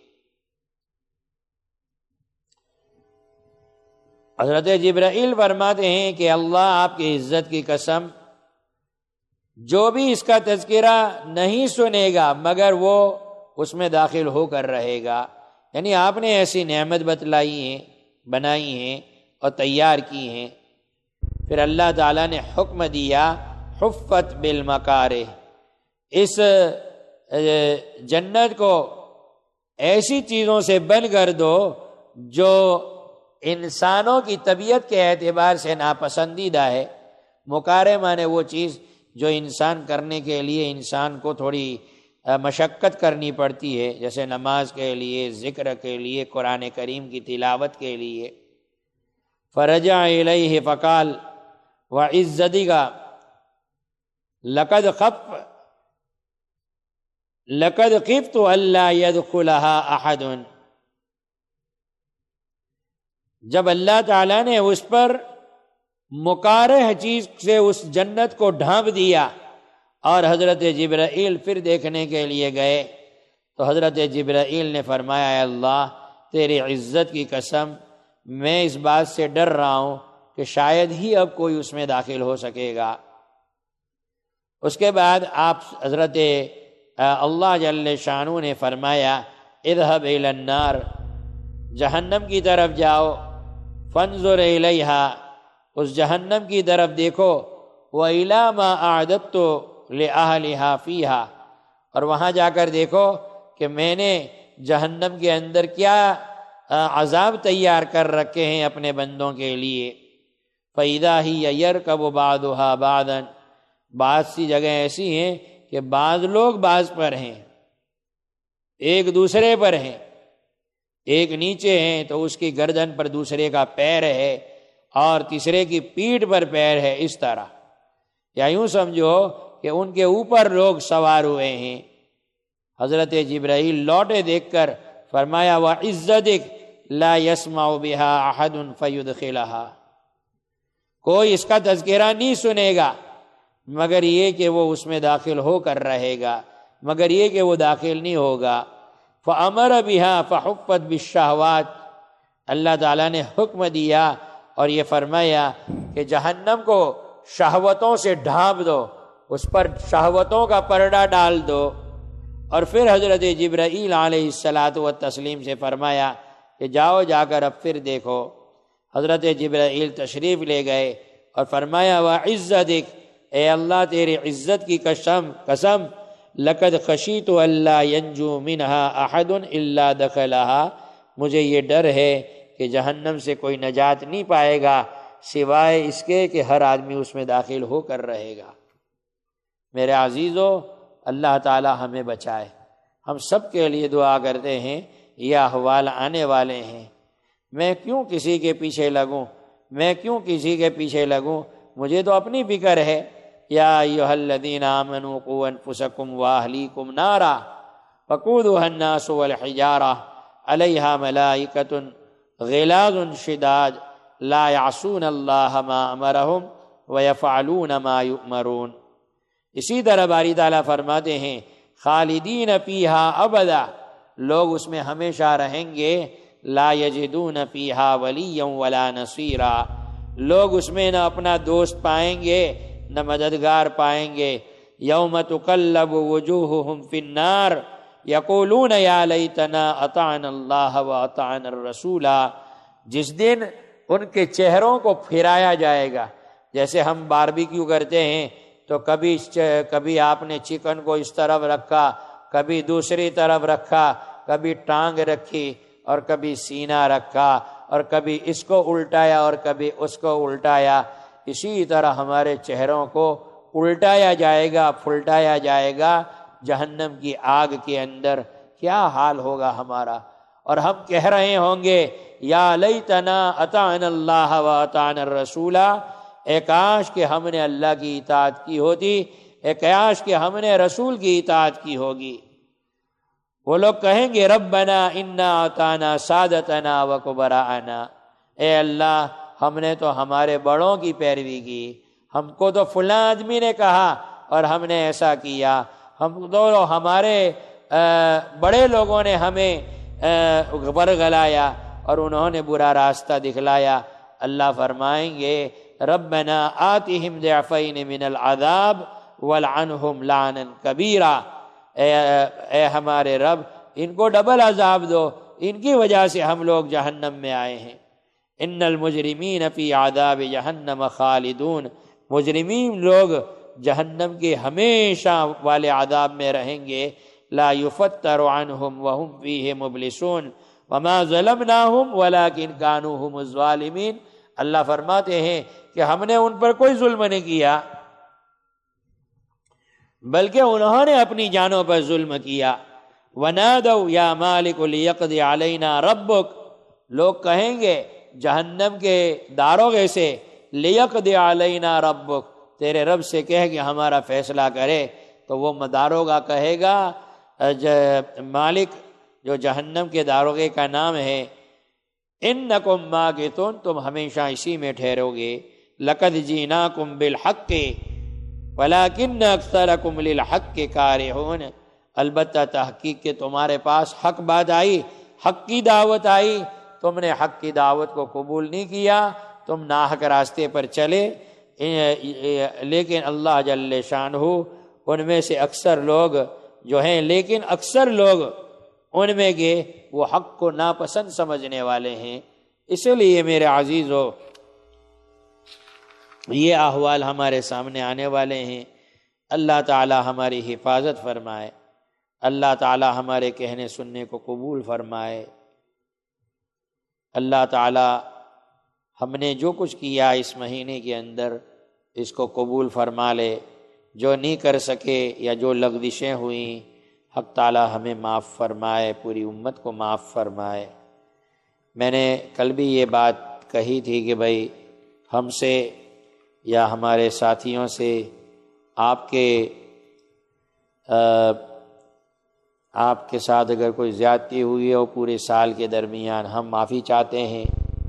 حضرت جبرائیل فرماتے ہیں کہ اللہ آپ کی عزت کی قسم، جو بھی اس کا تذکرہ نہیں سنے گا مگر وہ اس میں داخل ہو کر رہے گا، یعنی آپ نے ایسی نعمت بتلائی ہیں، بنائی ہیں اور تیار کی ہیں۔ پھر اللہ تعالیٰ نے حکم دیا، حفت بالمکارہ، اس جنت کو ایسی چیزوں سے بن کر دو جو انسانوں کی طبیعت کے اعتبار سے ناپسندیدہ ہے۔ مکارہ مانے وہ چیز جو انسان کرنے کے لیے انسان کو تھوڑی مشقت کرنی پڑتی ہے، جیسے نماز کے لیے، ذکر کے لیے، قرآن کریم کی تلاوت کے لیے۔ فرجع الیہ فقال وعزتک لقد خفت الا يدخلها احد، جب اللہ تعالیٰ نے اس پر مکارہ چیز سے اس جنت کو ڈھانپ دیا اور حضرت جبرائیل پھر دیکھنے کے لیے گئے تو حضرت جبرائیل نے فرمایا، اے اللہ تیری عزت کی قسم، میں اس بات سے ڈر رہا ہوں کہ شاید ہی اب کوئی اس میں داخل ہو سکے گا۔ اس کے بعد آپ حضرت اللہ جل شانہ نے فرمایا، اذهب الی النار، جہنم کی طرف جاؤ، فانظر الیہا، اس جہنم کی طرف دیکھو، وإلی ما اعددت لأہلہا فیہا، اور وہاں جا کر دیکھو کہ میں نے جہنم کے اندر کیا عذاب تیار کر رکھے ہیں اپنے بندوں کے لیے۔ فإذا ہی یرکب بعضها بعضا، بعض سی جگہ ایسی ہیں کہ بعض لوگ بعض پر ہیں، ایک دوسرے پر ہیں، ایک نیچے ہیں تو اس کی گردن پر دوسرے کا پیر ہے اور تیسرے کی پیٹھ پر پیر ہے، اس طرح، یا یوں سمجھو کہ ان کے اوپر لوگ سوار ہوئے ہیں۔ حضرت جبرائیل لوٹے دیکھ کر فرمایا، وعزتک لا یسمع بہا احد فیدخلہا، کوئی اس کا تذکرہ نہیں سنے گا مگر یہ کہ وہ اس میں داخل ہو کر رہے گا، مگر یہ کہ وہ داخل نہیں ہوگا۔ فامر بہا فحفت بالشہوات، اللہ تعالیٰ نے حکم دیا اور یہ فرمایا کہ جہنم کو شہوتوں سے ڈھانپ دو، اس پر شہوتوں کا پردہ ڈال دو۔ اور پھر حضرت جبرائیل علیہ الصلاۃ والتسلیم سے فرمایا کہ جاؤ جا کر اب پھر دیکھو۔ حضرت جبرائیل تشریف لے گئے اور فرمایا، وعزتک، اے اللہ تیری عزت کی قسم، لقد خشیت الا ینجو منہا احد الا دخلہا، مجھے یہ ڈر ہے کہ جہنم سے کوئی نجات نہیں پائے گا سوائے اس کے کہ ہر آدمی اس میں داخل ہو کر رہے گا۔ میرے عزیزو، اللہ تعالی ہمیں بچائے۔ ہم سب کے لیے دعا کرتے ہیں، یہ احوال آنے والے ہیں، میں کیوں کسی کے پیچھے لگوں، میں کیوں کسی کے پیچھے لگوں، مجھے تو اپنی فکر ہے۔ یا ایھا الذین آمنوا قوا انفسکم واہلیکم نارا وقودھا الناس والحجارہ علیہا ملائکۃ غلاظ شداد لا یعصون اللہ ما امرہم ویفعلون ما یؤمرون۔ اسی طرح باری تعالیٰ فرماتے ہیں خالدین فیہا ابدا، لوگ اس میں ہمیشہ رہیں گے، لا یجدون فیہا ولیا ولا نصیرا، لوگ اس میں نہ اپنا دوست پائیں گے نہ مددگار پائیں گے۔ یوم تقلب وجوہہم فی النار یقولون یا لیتنا اطعنا اللہ واطعنا الرسول، جس دن ان کے چہروں کو پھرایا جائے گا، جیسے ہم باربیکیو کرتے ہیں تو کبھی آپ نے چکن کو اس طرف رکھا، کبھی دوسری طرف رکھا، کبھی ٹانگ رکھی اور کبھی سینہ رکھا، اور کبھی اس کو الٹایا اور کبھی اس کو الٹایا، اسی طرح ہمارے چہروں کو الٹایا جائے گا، پھلٹایا جائے گا جہنم کی آگ کے اندر۔ کیا حال ہوگا ہمارا، اور ہم کہہ رہے ہوں گے یا لیتنا اطعنا اللہ واطعنا الرسول، اے کاش کہ ہم نے اللہ کی اطاعت کی ہوتی، اے کاش کہ ہم نے رسول کی اطاعت کی ہوگی۔ وہ لوگ کہیں گے ربنا انا اطعنا سادتنا وکبراءنا، اے اللہ ہم نے تو ہمارے بڑوں کی پیروی کی، ہم کو تو فلاں آدمی نے کہا اور ہم نے ایسا کیا، ہم تو ہمارے بڑے لوگوں نے ہمیں برگلایا اور انہوں نے برا راستہ دکھلایا۔ اللہ فرمائیں گے ربنا آتہم ضعفین من العذاب والعنہم لعنا کبیرا، اے ہمارے رب ان کو ڈبل عذاب دو، ان کی وجہ سے ہم لوگ جہنم میں آئے ہیں۔ ان المجرمین فی عذاب جہنم خالدون، مجرمین لوگ جہنم کے ہمیشہ والے عذاب میں رہیں گے۔ لا یفتر عنہم وہم فیہ مبلسون وما ظلمناہم ولکن کانوا ھم الظالمین۔ اللہ فرماتے ہیں کہ ہم نے ان پر کوئی ظلم نہیں کیا، بلکہ انہوں نے اپنی جانوں پر ظلم کیا۔ وَنَادَوْا يَا مَالِكُ لِيَقْضِ عَلَيْنَا رَبُّكَ، لوگ کہیں گے جہنم کے داروغے سے لِيَقْضِ عَلَيْنَا رَبُّكَ، تیرے رب سے کہہ کہ ہمارا فیصلہ کرے۔ تو وہ داروغہ کہے گا، مالک جو جہنم کے داروغے کا نام ہے، اِنَّكُمْ مَاكِثُونَ، تم ہمیشہ اسی میں ٹھہرو گے۔ لَقَدْ جِئْنَاكُمْ بِالْحَقِّ وَلَكِنَّ أَكْثَرَكُمْ لِلْحَقِّ كَارِهُونَ، البتہ تحقیق کہ تمہارے پاس حق بات آئی، حق کی دعوت آئی، تم نے حق کی دعوت کو قبول نہیں کیا، تم ناحق راستے پر چلے۔ لیکن اللہ جل شانہ ان میں سے اکثر لوگ جو ہیں، لیکن اکثر لوگ ان میں کے وہ حق کو ناپسند سمجھنے والے ہیں۔ اس لیے میرے عزیزو یہ احوال ہمارے سامنے آنے والے ہیں۔ اللہ تعالی ہماری حفاظت فرمائے، اللہ تعالی ہمارے کہنے سننے کو قبول فرمائے۔ اللہ تعالی ہم نے جو کچھ کیا اس مہینے کے اندر اس کو قبول فرما لے، جو نہیں کر سکے یا جو لغزشیں ہوئیں حق تعالی ہمیں معاف فرمائے، پوری امت کو معاف فرمائے۔ میں نے کل بھی یہ بات کہی تھی کہ بھائی ہم سے یا ہمارے ساتھیوں سے آپ کے ساتھ اگر کوئی زیادتی ہوئی ہو پورے سال کے درمیان، ہم معافی چاہتے ہیں،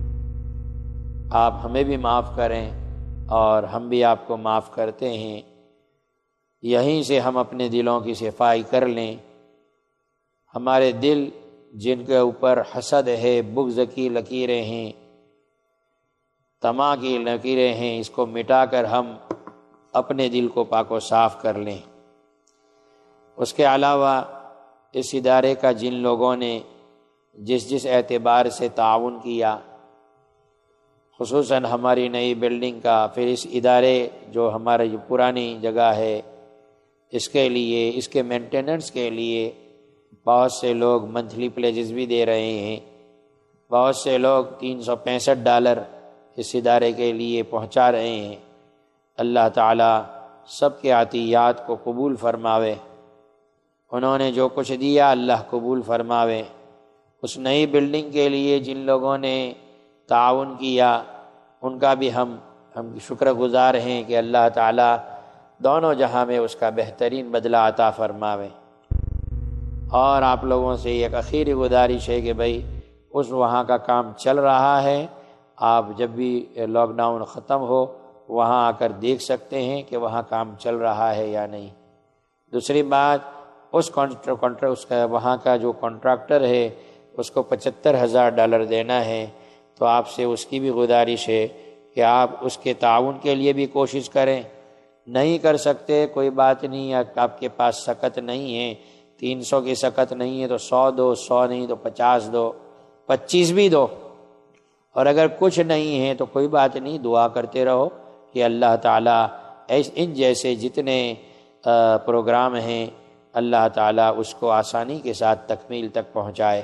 آپ ہمیں بھی معاف کریں اور ہم بھی آپ کو معاف کرتے ہیں۔ یہیں سے ہم اپنے دلوں کی صفائی کر لیں۔ ہمارے دل جن کے اوپر حسد ہے، بغض کی لکیریں ہیں، طمع کی لکیریں ہیں، اس کو مٹا کر ہم اپنے دل کو پاک و صاف کر لیں۔ اس کے علاوہ اس ادارے کا جن لوگوں نے جس اعتبار سے تعاون کیا، خصوصاً ہماری نئی بلڈنگ کا، پھر اس ادارے جو ہماری پرانی جگہ ہے اس کے لیے، اس کے مینٹیننس کے لیے بہت سے لوگ منتھلی پلیجز بھی دے رہے ہیں، بہت سے لوگ $365 اس ادارے کے لیے پہنچا رہے ہیں۔ اللہ تعالی سب کے عطیات کو قبول فرماوے، انہوں نے جو کچھ دیا اللہ قبول فرماوے۔ اس نئی بلڈنگ کے لیے جن لوگوں نے تعاون کیا ان کا بھی ہم شکر گزار ہیں کہ اللہ تعالی دونوں جہاں میں اس کا بہترین بدلہ عطا فرماوے۔ اور آپ لوگوں سے ایک اخیری گزارش ہے کہ بھائی اس وہاں کا کام چل رہا ہے، آپ جب بھی لاک ڈاؤن ختم ہو وہاں آ کر دیکھ سکتے ہیں کہ وہاں کام چل رہا ہے یا نہیں۔ دوسری بات، اس وہاں کا جو کانٹریکٹر ہے اس کو $75,000 دینا ہے، تو آپ سے اس کی بھی گزارش ہے کہ آپ اس کے تعاون کے لیے بھی کوشش کریں۔ نہیں کر سکتے کوئی بات نہیں، آپ کے پاس سکت نہیں ہے، 300 کی سکت نہیں ہے تو 100 دو، 100 نہیں تو 50 دو، 25 بھی دو، اور اگر کچھ نہیں ہے تو کوئی بات نہیں، دعا کرتے رہو کہ اللہ تعالیٰ ان جیسے جتنے پروگرام ہیں اللہ تعالیٰ اس کو آسانی کے ساتھ تکمیل تک پہنچائے۔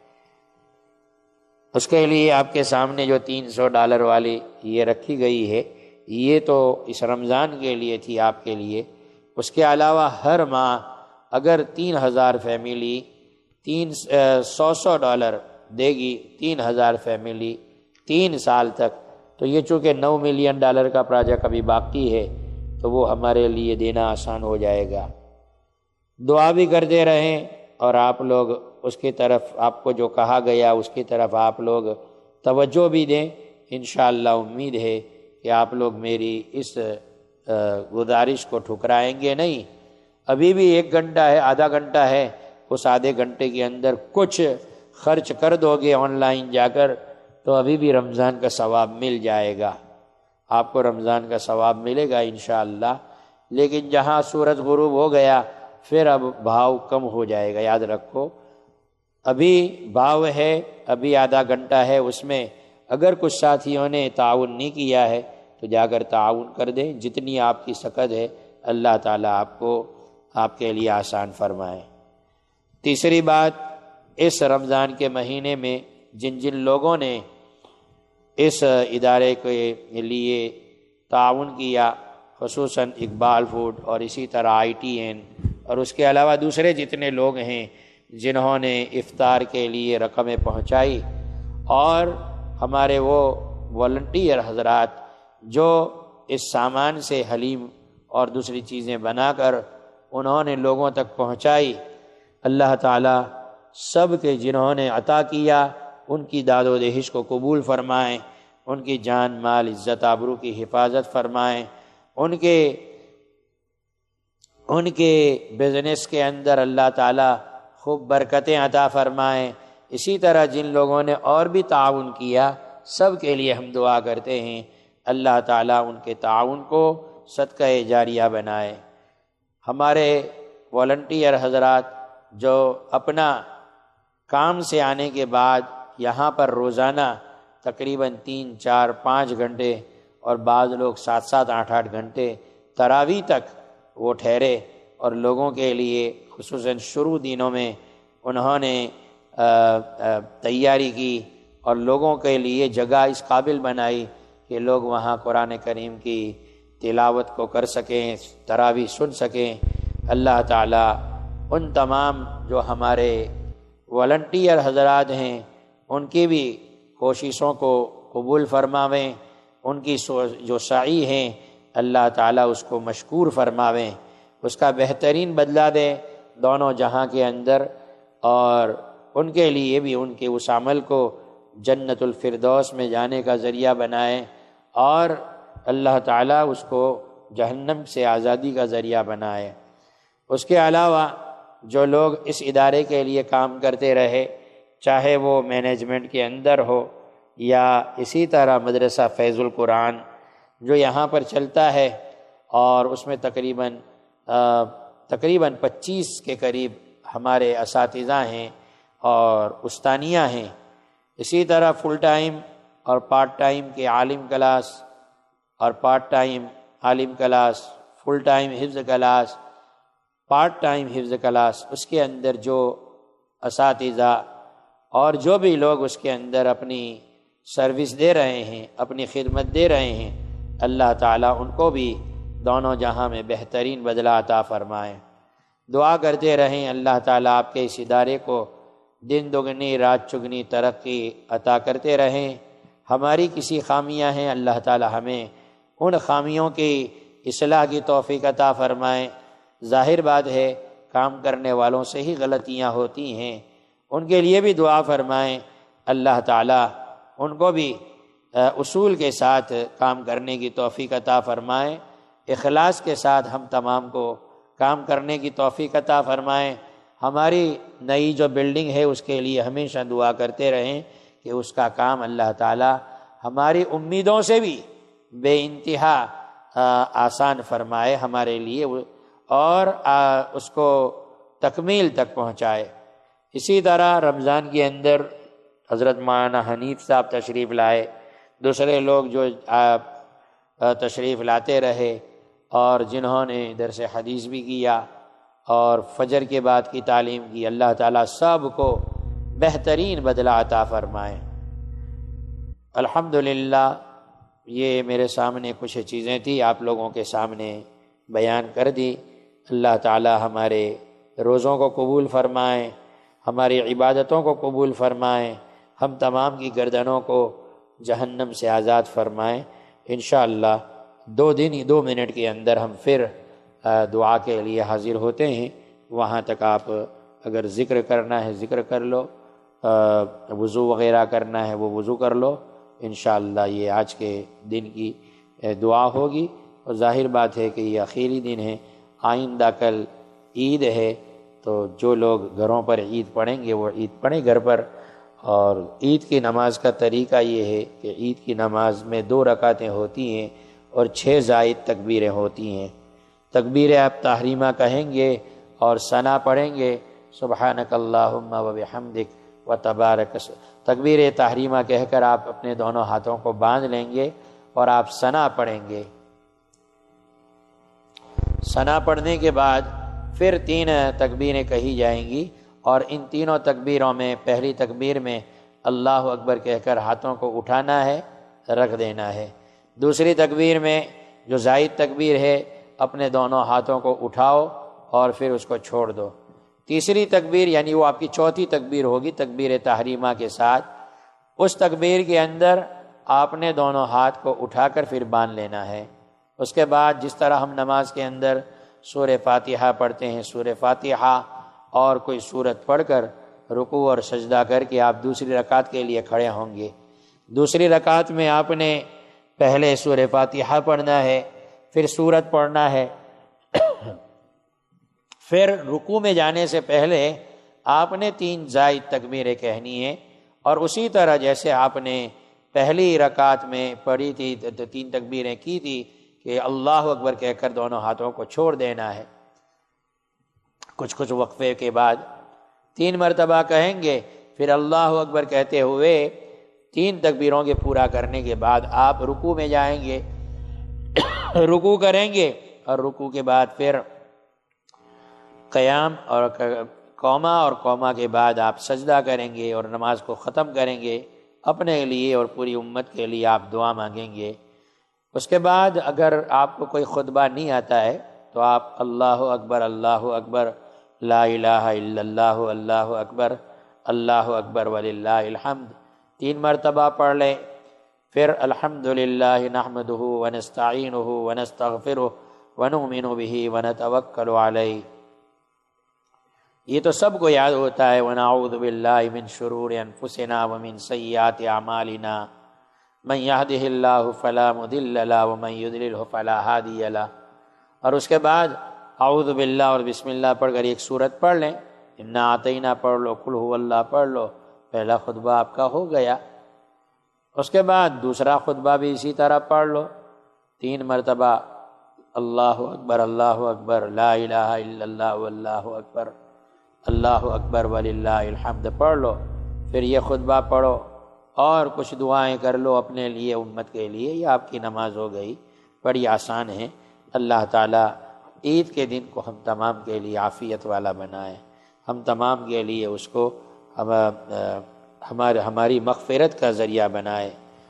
اس کے لیے آپ کے سامنے جو $300 والی یہ رکھی گئی ہے، یہ تو اس رمضان کے لیے تھی آپ کے لیے۔ اس کے علاوہ ہر ماہ اگر 3,000 فیملی $100 دے گی، 3,000 فیملی 3 سال تک، تو یہ چونکہ $9 ملین کا پروجیکٹ ابھی باقی ہے تو وہ ہمارے لیے دینا آسان ہو جائے گا۔ دعا بھی کرتے رہیں اور آپ لوگ اس کی طرف، آپ کو جو کہا گیا اس کی طرف آپ لوگ توجہ بھی دیں۔ انشاءاللہ امید ہے کہ آپ لوگ میری اس گزارش کو ٹھکرائیں گے نہیں۔ ابھی بھی 1 گھنٹہ ہے، آدھا گھنٹہ ہے، اس آدھے گھنٹے کے اندر کچھ خرچ کر دو گے آن لائن جا کر تو ابھی بھی رمضان کا ثواب مل جائے گا، آپ کو رمضان کا ثواب ملے گا انشاءاللہ۔ لیکن جہاں سورج غروب ہو گیا پھر اب بھاؤ کم ہو جائے گا، یاد رکھو ابھی بھاؤ ہے، ابھی آدھا گھنٹہ ہے، اس میں اگر کچھ ساتھیوں نے تعاون نہیں کیا ہے تو جا کر تعاون کر دیں، جتنی آپ کی سکت ہے اللہ تعالیٰ آپ کے لیے آسان فرمائے۔ تیسری بات، اس رمضان کے مہینے میں جن جن لوگوں نے اس ادارے کے لیے تعاون کیا، خصوصاً اقبال فوڈ اور اسی طرح ITN اور اس کے علاوہ دوسرے جتنے لوگ ہیں جنہوں نے افطار کے لیے رقمیں پہنچائی، اور ہمارے وہ والنٹیئر حضرات جو اس سامان سے حلیم اور دوسری چیزیں بنا کر انہوں نے لوگوں تک پہنچائی، اللہ تعالیٰ سب کے جنہوں نے عطا کیا ان کی داد و دہش کو قبول فرمائیں، ان کی جان مال عزت آبرو کی حفاظت فرمائیں، ان کے بزنس کے اندر اللہ تعالیٰ خوب برکتیں عطا فرمائیں۔ اسی طرح جن لوگوں نے اور بھی تعاون کیا سب کے لیے ہم دعا کرتے ہیں اللہ تعالیٰ ان کے تعاون کو صدقہ جاریہ بنائے۔ ہمارے والنٹیئر حضرات جو اپنا کام سے آنے کے بعد یہاں پر روزانہ تقریباً 3، 4، 5 گھنٹے اور بعض لوگ 7، 7، 8، 8 گھنٹے تراویح تک وہ ٹھہرے اور لوگوں کے لیے خصوصاً شروع دنوں میں انہوں نے تیاری کی اور لوگوں کے لیے جگہ اس قابل بنائی کہ لوگ وہاں قرآن کریم کی تلاوت کو کر سکیں، تراویح سن سکیں۔ اللہ تعالیٰ ان تمام جو ہمارے والنٹیئر حضرات ہیں ان کی بھی کوششوں کو قبول فرماویں، ان کی جو سعی ہیں اللہ تعالیٰ اس کو مشکور فرماویں، اس کا بہترین بدلہ دیں دونوں جہاں کے اندر، اور ان کے لیے بھی ان کے اس عمل کو جنت الفردوس میں جانے کا ذریعہ بنائیں، اور اللہ تعالیٰ اس کو جہنم سے آزادی کا ذریعہ بنائے۔ اس کے علاوہ جو لوگ اس ادارے کے لیے کام کرتے رہے، چاہے وہ مینجمنٹ کے اندر ہو یا اسی طرح مدرسہ فیض القرآن جو یہاں پر چلتا ہے اور اس میں تقریباً 25 کے قریب ہمارے اساتذہ ہیں اور استانیہ ہیں، اسی طرح فل ٹائم اور پارٹ ٹائم کے عالم کلاس اور پارٹ ٹائم عالم کلاس، فل ٹائم حفظ کلاس، پارٹ ٹائم حفظ کلاس، اس کے اندر جو اساتذہ اور جو بھی لوگ اس کے اندر اپنی سروس دے رہے ہیں، اپنی خدمت دے رہے ہیں، اللہ تعالیٰ ان کو بھی دونوں جہاں میں بہترین بدلہ عطا فرمائیں۔ دعا کرتے رہیں اللہ تعالیٰ آپ کے اس ادارے کو دن دگنی رات چگنی ترقی عطا کرتے رہیں۔ ہماری کسی خامیاں ہیں اللہ تعالیٰ ہمیں ان خامیوں کی اصلاح کی توفیق عطا فرمائیں۔ ظاہر بات ہے کام کرنے والوں سے ہی غلطیاں ہوتی ہیں، ان کے لیے بھی دعا فرمائیں اللہ تعالیٰ ان کو بھی اصول کے ساتھ کام کرنے کی توفیق عطا فرمائیں، اخلاص کے ساتھ ہم تمام کو کام کرنے کی توفیق عطا فرمائیں۔ ہماری نئی جو بلڈنگ ہے اس کے لیے ہمیشہ دعا کرتے رہیں کہ اس کا کام اللہ تعالیٰ ہماری امیدوں سے بھی بے انتہا آسان فرمائے ہمارے لیے اور اس کو تکمیل تک پہنچائے۔ اسی طرح رمضان کے اندر حضرت مولانا حنیف صاحب تشریف لائے، دوسرے لوگ جو تشریف لاتے رہے اور جنہوں نے درس حدیث بھی کیا اور فجر کے بعد کی تعلیم کی، اللہ تعالیٰ سب کو بہترین بدلہ عطا فرمائے۔ الحمدللہ یہ میرے سامنے کچھ چیزیں تھیں، آپ لوگوں کے سامنے بیان کر دی۔ اللہ تعالیٰ ہمارے روزوں کو قبول فرمائیں، ہماری عبادتوں کو قبول فرمائیں، ہم تمام کی گردنوں کو جہنم سے آزاد فرمائیں۔ انشاءاللہ 2 منٹ کے اندر ہم پھر دعا کے لیے حاضر ہوتے ہیں۔ وہاں تک آپ اگر ذکر کرنا ہے ذکر کر لو، وضو وغیرہ کرنا ہے وہ وضو کر لو۔ انشاءاللہ یہ آج کے دن کی دعا ہوگی، اور ظاہر بات ہے کہ یہ آخری دن ہے، آئندہ کل عید ہے، تو جو لوگ گھروں پر عید پڑھیں گے وہ عید پڑھیں گھر پر۔ اور عید کی نماز کا طریقہ یہ ہے کہ عید کی نماز میں 2 رکعتیں ہوتی ہیں اور 6 زائد تکبیریں ہوتی ہیں۔ تکبیر آپ تحریمہ کہیں گے اور ثنا پڑھیں گے، سبحانک اللہم و بحمدک و تبارک۔ تکبیر تحریمہ کہہ کر آپ اپنے دونوں ہاتھوں کو باندھ لیں گے اور آپ ثنا پڑھیں گے۔ ثنا پڑھنے کے بعد پھر 3 تکبیریں کہی جائیں گی، اور ان تینوں تکبیروں میں پہلی تکبیر میں اللہ اکبر کہہ کر ہاتھوں کو اٹھانا ہے، رکھ دینا ہے۔ دوسری تکبیر میں جو زائد تکبیر ہے، اپنے دونوں ہاتھوں کو اٹھاؤ اور پھر اس کو چھوڑ دو۔ تیسری تکبیر یعنی وہ آپ کی چوتھی تکبیر ہوگی تکبیر تحریمہ کے ساتھ، اس تکبیر کے اندر آپ نے دونوں ہاتھ کو اٹھا کر پھر باندھ لینا ہے۔ اس کے بعد جس طرح ہم نماز کے اندر سورہ فاتحہ پڑھتے ہیں، سورہ فاتحہ اور کوئی سورت پڑھ کر رکوع اور سجدہ کر کے آپ دوسری رکعت کے لیے کھڑے ہوں گے۔ دوسری رکعت میں آپ نے پہلے سورہ فاتحہ پڑھنا ہے، پھر سورت پڑھنا ہے، پھر رکوع میں جانے سے پہلے آپ نے 3 زائد تکبیریں کہنی ہیں، اور اسی طرح جیسے آپ نے پہلی رکعت میں پڑھی تھی 3 تکبیریں کی تھی کہ اللہ اکبر کہہ کر دونوں ہاتھوں کو چھوڑ دینا ہے۔ کچھ وقفے کے بعد 3 مرتبہ کہیں گے، پھر اللہ اکبر کہتے ہوئے 3 تکبیروں کے پورا کرنے کے بعد آپ رکوع میں جائیں گے، رکوع کریں گے، اور رکوع کے بعد پھر قیام اور قوما کے بعد آپ سجدہ کریں گے اور نماز کو ختم کریں گے۔ اپنے لیے اور پوری امت کے لیے آپ دعا مانگیں گے۔ اس کے بعد اگر آپ کو کوئی خطبہ نہیں آتا ہے تو آپ اللہ اکبر لا الہ الا اللہ اللہ اکبر وللہ الحمد 3 مرتبہ پڑھ لیں۔ پھر الحمدللہ نحمدہ ونستعینہ ونستغفرہ ونؤمن بہ ونتوکل علیہ، یہ تو سب کو یاد ہوتا ہے۔ ونعوذ باللہ من شرور انفسنا ومن سیئات اعمالنا من یہدہ اللہ فلا مضل لہ ومن یضللہ فلا ہادی لہ۔ اور اس کے بعد اعوذ باللہ اور بسم اللہ پڑھ کر ایک سورت پڑھ لیں، انا اعطینہ پڑھ لو، قل ھو اللہ پڑھ لو، پہلا خطبہ آپ کا ہو گیا۔ اس کے بعد دوسرا خطبہ بھی اسی طرح پڑھ لو، 3 مرتبہ اللہ اکبر لا الہ الا اللہ واللہ اکبر اللہ اکبر وللہ الحمد پڑھ لو۔ پھر یہ خطبہ پڑھو اور کچھ دعائیں کر لو اپنے لیے، امت کے لیے، یہ آپ کی نماز ہو گئی۔ بڑی آسان ہے۔ اللہ تعالیٰ عید کے دن کو ہم تمام کے لیے عافیت والا بنائے، ہم تمام کے لیے اس کو ہماری مغفرت کا ذریعہ بنائے۔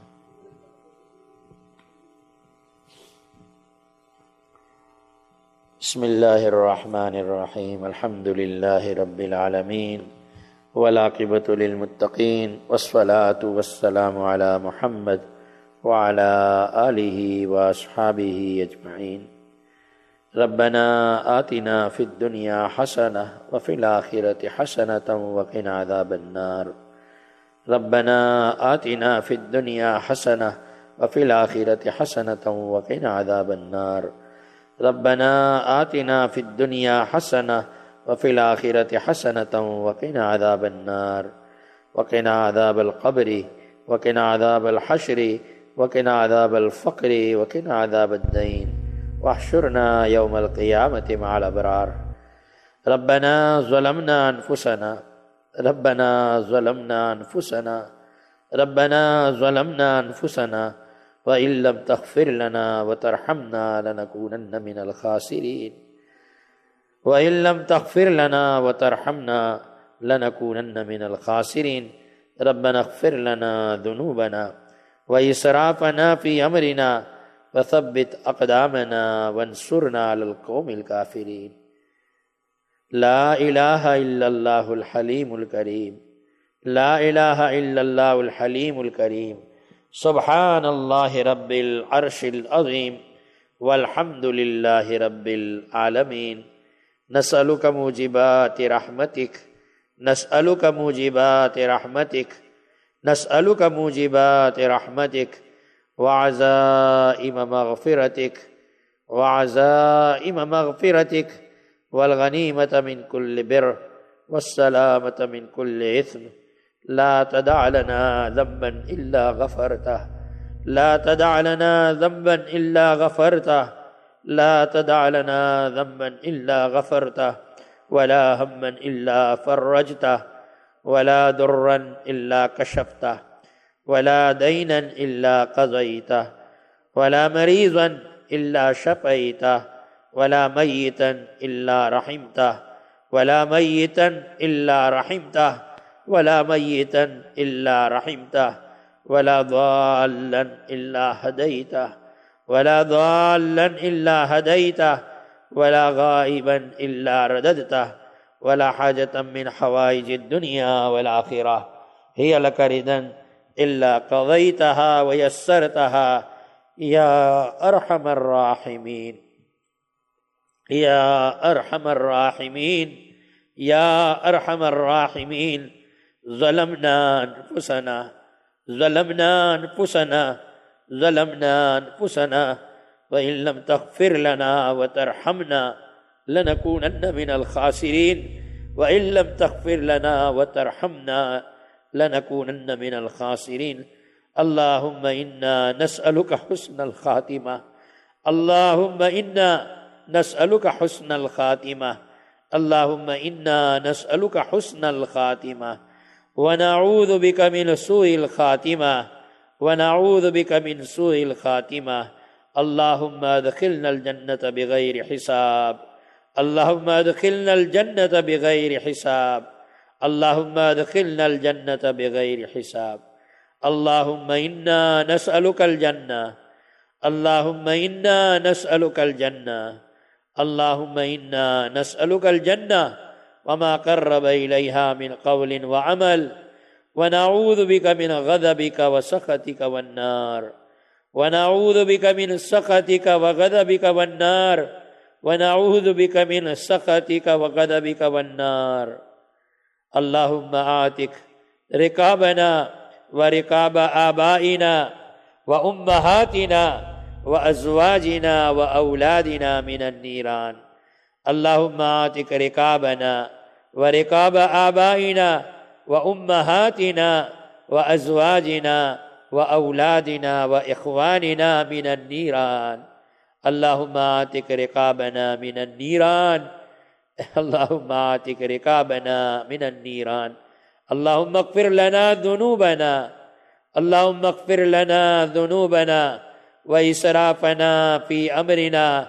بسم اللہ الرحمن الرحیم، الحمد للہ رب العالمین والعاقبۃ للمتقین والصلاة والسلام علی محمد وعلی آلہ واصحابہ اجمعین۔ ربنا آتنا فی الدنیا حسنہ وفی الآخرۃ حسنۃ وقنا عذاب النار۔ ربنا آتنا فی الدنیا حسنہ وفی الآخرۃ حسنۃ وقنا عذاب النار ربنا آتنا فی الدنیا حسنہ وفی الآخرۃ حسنۃ وقنا عذاب النار وقنا عذاب القبر وقنا عذاب الحشر وقنا عذاب الفقر وقنا عذاب الدین واحشرنا یوم القیامۃ مع الابرار ربنا ظلمنا انفسنا ربنا ظلمنا انفسنا ربنا ظلمنا انفسنا وان لم تغفر لنا وترحمنا لنكونن من الخاسرين وان لم تغفر لنا وترحمنا لنكونن من الخاسرين ربنا اغفر لنا ذنوبنا وإسرافنا في أمرنا وثبت أقدامنا وانصرنا على القوم الكافرين لا إله إلا الله الحليم الكريم لا إله إلا الله الحليم الكريم سبحان الله رب العرش العظيم والحمد لله رب العالمين نسألك موجبات رحمتك نسألك موجبات رحمتك نسألك موجبات رحمتك وعزائم مغفرتك وعزائم مغفرتك والغنيمة من كل بر والسلامة من كل إثم لا تدع لنا ذنبا إلا غفرته لا تدع لنا ذنبا إلا غفرته لا تدع لنا ذنبا إلا غفرته ولا هما إلا فرجته ولا ضرا إلا كشفته ولا دينا إلا قضيته ولا مريضا إلا شفيته ولا ميتا إلا رحمته ولا ميتا إلا رحمته ولا ميتا إلا رحمته ولا ضالا إلا هديته ولا ضالا إلا هديته ولا غائبا إلا رددته ولا حاجة من حوائج الدنيا والآخرة هي لك ردا إلا قضيتها ويسرتها يا أرحم الراحمين يا أرحم الراحمين يا أرحم الراحمين ظلمنا أنفسنا ظلمنا أنفسنا ظلمنا أنفسنا وإن لم تغفر لنا وترحمنا لنكونن من الخاسرين وإن لم تغفر لنا وترحمنا لنكونن من الخاسرين اللهم إنا نسألك حسن الخاتمة اللهم إنا نسألك حسن الخاتمة اللهم إنا نسألك حسن الخاتمة ونعوذ بك من سوء الخاتمة ونعوذ بك من سوء الخاتمة اللهم ادخلنا الجنة بغير حساب اللهم ادخلنا الجنة بغير حساب اللهم ادخلنا الجنة بغير حساب اللهم إنا نسألك الجنة اللهم إنا نسألك الجنة اللهم إنا نسألك الجنة وما قرب إليها من قول وعمل ونعوذ بك من غضبك وسخطك والنار ونعوذ بك من سخطك وغضبك والنار ونعوذ بك من سخطك وغضبك والنار اللهم آتك رقابنا ورقاب آبائنا وأمهاتنا وأزواجنا وأولادنا من النيران اللهم آتك رقابنا ورقاب آبائنا وأمهاتنا وأزواجنا وأولادنا وإخواننا من النيران اللهم آتك رقابنا من النيران اللهم آتك رقابنا من النيران اللهم اغفر لنا ذنوبنا اللهم اغفر لنا ذنوبنا وإسرافنا في أمرنا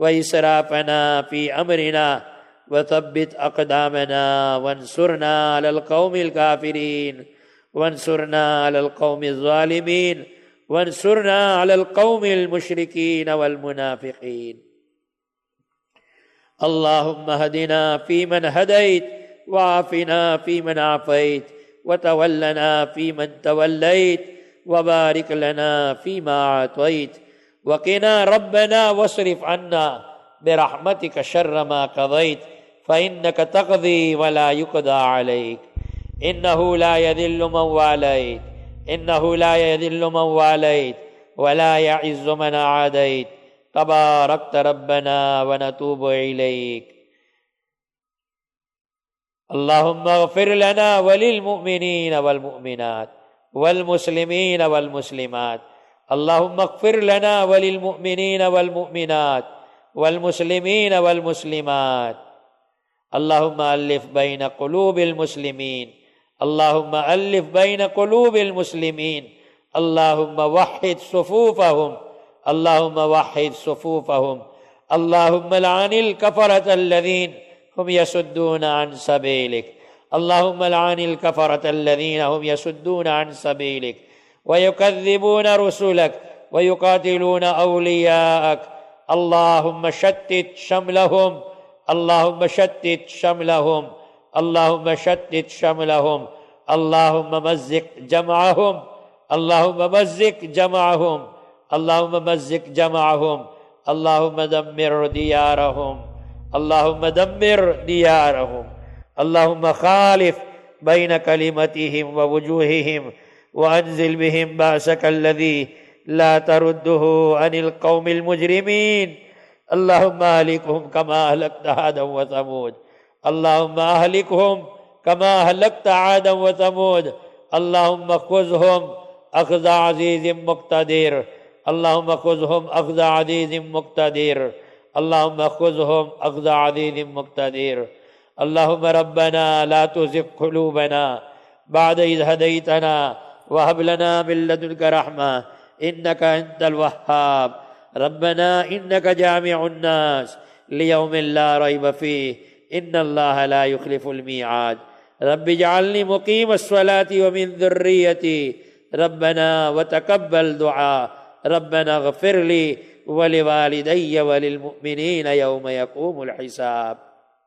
وإسرافنا في أمرنا وثبت أقدامنا وانصرنا على القوم الكافرين وانصرنا على القوم الظالمين وانصرنا على القوم المشركين والمنافقين اللهم اهدنا فيمن هديت وعافنا فيمن عافيت وتولنا فيمن توليت وبارك لنا فيما أعطيت وقنا ربنا واصرف عنا برحمتك شر ما قضيت فإنك تقضي ولا يقضى عليك इन्नहु ला यदिल्लु मन वालैत, इन्नहु ला यदिल्लु मन वालैत वला यइज़्ज़ु मन आदैत, तबारकत रब्बना व नतूबु इलैक। अल्लाहुम्मा अग़फ़िर लना वलिल मुअ्मिनीन वल मुअ्मिनात वल मुस्लिमीन वल मुस्लिमात, अल्लाहुम्मा अग़फ़िर लना वलिल मुअ्मिनीन वल मुअ्मिनात वल मुस्लिमीन वल मुस्लिमात, अल्लाहुम्मा अल्लिफ़ बैन क़ुलूबिल मुस्लिमीन, अल्लाहुम्मा अल्लिफ़ बैन क़ुलूबिल मुस्लिमीन, अल्लाहुम्मा वह्हिद सुफ़ूफ़हुम, अल्लाहुम्मा वह्हिद सुफ़ूफ़हुम, अल्लाहुम्मा लअनिल कफ़रतल्लज़ीन हुम यसुद्दूना अन सबीलिक, अल्लाहुम्मा लअनिल कफ़रतल्लज़ीन हुम यसुद्दूना अन सबीलिक व युकज़्ज़िबूना रुसुलक व युक़ातिलूना औलियाअक, अल्लाहुम्मा शत्तित शमलहुम, अल्लाहुम्मा शत्तित शमलहुम, अल्लाहुम्मा शत्तित शमलहुम, अल्लाहुम्मा मज़्ज़िक़ जमअहुम, अल्लाहुम्मा मज़्ज़िक़ जमअहुम, अल्लाहुम्मा मज़्ज़िक़ जमअहुम, अल्लाहुम्मा दम्मिर दियारहुम, अल्लाहुम्मा दम्मिर दियारहुम, अल्लाहुम्मा खालिफ़ बैन कलिमतिहिम व वुजूहिहिम व अंज़िल बिहिम बासकल्लज़ी ला तरुद्दुहु अनिल क़ौमिल मुजरिमीन, अल्लाहुम्मा अहलिकहुम कमा अहलक्ता आदम व समूद, अल्लाहुम्मा अहलिकहुम कमा अहलक्ता आदम व समूद, अल्लाहुम्मा ख़ुज़हुम अख़ज़ अज़ीज़िम मुक़्तदिर, अल्लाहुम्मा ख़ुज़हुम अख़ज़ अज़ीज़िम मुक़्तदिर, अल्लाहुम्मा ख़ुज़हुम अख़ज़ अज़ीज़िम मुक़्तदिर, अल्लाहुम्मा रब्बना ला तुज़िग़ क़ुलूबना बअद इज़ हदैतना व हब लना मिन लदुनका रहमा इन्नका अंतल वह्हाब, रब्बना इन्नका जामिउन नास लियौमिन ला रैब फ़ीह, इन्नल्लाहा ला युख़्लिफ़ुल मीआद, रब्बि इजअलनी मुक़ीमस्सलाति व मिन ज़ुर्रिय्यती, रब्बना व तक़ब्बल दुआ, रब्बना इग़फ़िर ली व लिवालिदैय व लिलमुअ्मिनीन यौम यक़ूमुल हिसाब।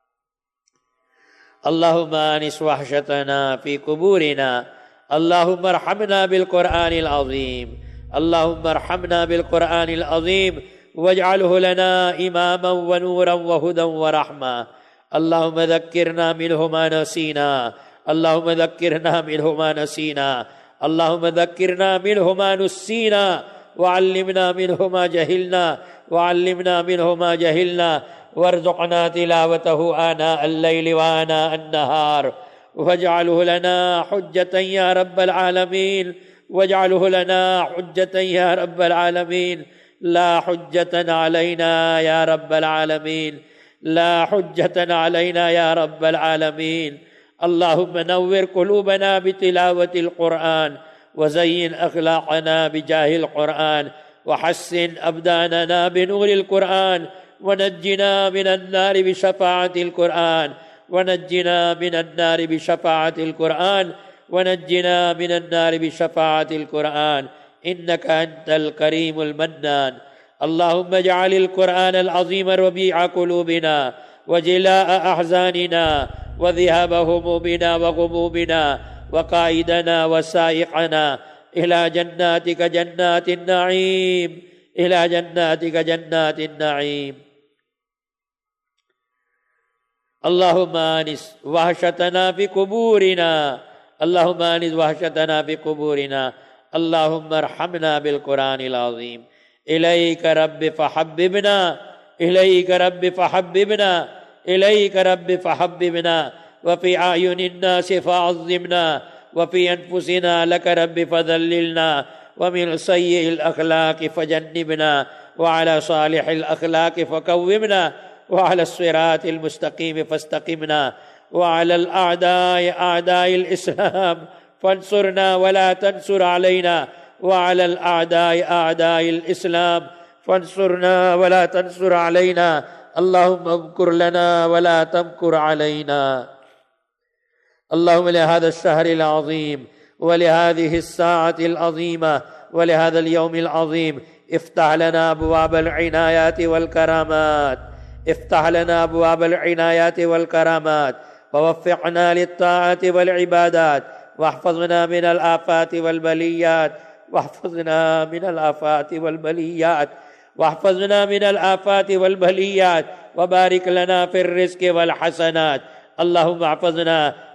अल्लाहुम्मा अनिस वहशतना फ़ी क़ुबूरिना, अल्लाहुम्मा अरहमना बिल क़ुरआनिल अज़ीम, अल्लाहुम्मा अरहमना बिल क़ुरआनिल अज़ीम वजअलहु लना इमामन व नूरन व हुदन व रहमा, अल्लाहुम्मा ज़क्किरना मिन्हु मा नसीना, अल्लाहुम्मा ज़क्किरना मिन्हु मा नसीना, अल्लाहुम्मा ज़क्किरना मिन्हु मा नसीना व अल्लिमना मिन्हु मा जहिलना व अल्लिमना मिन्हु मा जहिलना वर्ज़ुक़ना तिलावतहु आना अल-लैलि व आना अन-नहार वजअलहु लना हुज्जतन या रब्बल आलमीन, वजअलहु लना हुज्जतन या रब्बल आलमीन, ला हुज्जतन अलैना या रब्बल आलमीन, ला हुज्जतन अलैना या रब्बल आलमीन, अल्लाहुम्मा नव्विर क़ुलूबना बितिलावतिल क़ुरआन व ज़य्यिन अख़लाक़ना बिजाहिल क़ुरआन व हस्सिन अब्दानना बिनूरिल क़ुरआन व नज्जिना मिनन नारि बिशफ़ाअतिल क़ुरआन व नज्जिना मिनन नारि बिशफ़ाअतिल क़ुरआन व नज्जिना मिनन नारि बिशफ़ाअतिल क़ुरआन, इन्नका अंतल करीमुल मन्नान, अल्लाहुम्मा इजअलिल क़ुरआनल अज़ीम रबीअ क़ुलूबिना व जिलाअ अहज़ानिना व ज़िहाब हुमूमिना व ग़ुमूमिना व क़ाइदना व साइक़ना इला जन्नातिका जन्नातिन नईम, इला जन्नातिका जन्नातिन नईम। अल्लाहुम्मा अनिस वहशतना फ़ी क़ुबूरिना, अल्लाहुम्मा अनिस वहशतना फ़ी क़ुबूरिना, अल्लाहुम्मा अरहमना बिल क़ुरआनिल अज़ीम, इलैका रब्बि फ़हब्बिबना, इलैका रब्बि फ़हब्बिबना, इलैका रब्बि फ़हब्बिबना व फ़ी अयुनिन नासि फ़अज़्ज़िमना व फ़ी अनफुसिना लका रब्बि फ़ज़ल्लिलना व मिन सय्यिल अख़लाक़ि फ़जन्निबना व अला सालिहिल अख़लाक़ि फ़क़व्विमना व अला सिरातिल मुस्तक़ीम फ़स्तक़िमना व अलल अअदाइ अअदाइल इस्लाम फ़ंसुरना वला तंसुर अलैना व अलल अअदाइ अअदाइल इस्लाम फ़ंसुरना वला तंसुर अलैना, अल्लाहुम्मा अम्कुर लना वला तमकुर अलैना। अल्लाहुम्मा लिहाज़ा अश-शहरिल अज़ीम व लिहाज़िहि अस्साअतिल अज़ीमा व लिहाज़ल यौमिल अज़ीम इफ्तह लना अबवाबल इनायाति वल करामात, इफ्तह लना अबवाबल इनायाति वल करामात ववफ़्फ़िक़ना लित्ताअति वल इबादात वहफ़ज़ना मिनल आफ़ाति वल बलियात, वहफ़ज़ना मिनल आफ़ाति वल बलियात, वहफ़ज़ना मिनल आफ़ाति वल बलियात व बारिक लना फ़िर रिज़्क़ि वल हसनात, अल्लाहुम्मा अहफ़ज़ना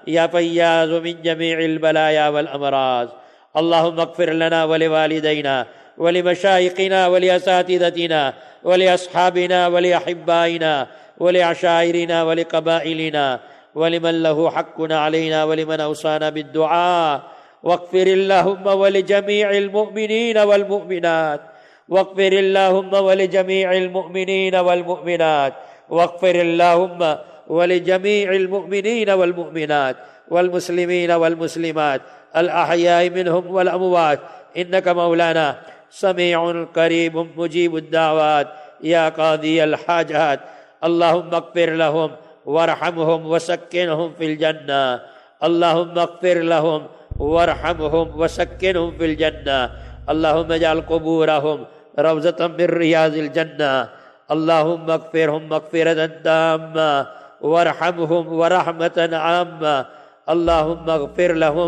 یا فیاض من جمیع البلایا والامراض اللهم اغفر لنا ولوالدینا ولمشائقنا ولاساتذتنا ولاصحابنا ولاحبائنا ولعشائرنا ولقبائلنا ولمن له حق علينا ولمن اوصانا بالدعاء واغفر اللهم ولجميع المؤمنين والمؤمنات واغفر اللهم ولجميع المؤمنين والمؤمنات واغفر اللهم ولجميع المؤمنين والمؤمنات والمسلمين والمسلمات الأحياء منهم والأموات إنك مولانا سميع قريب مجيب الدعوات يا قاضي الحاجات اللهم اغفر لهم وارحمهم وسكنهم في الجنة اللهم اغفر لهم وارحمهم وسكنهم في الجنة اللهم اجعل قبورهم روضة من رياض الجنة اللهم اغفرهم مغفرة تامة وارحمهم ورحمة عامة اللهم اغفر لهم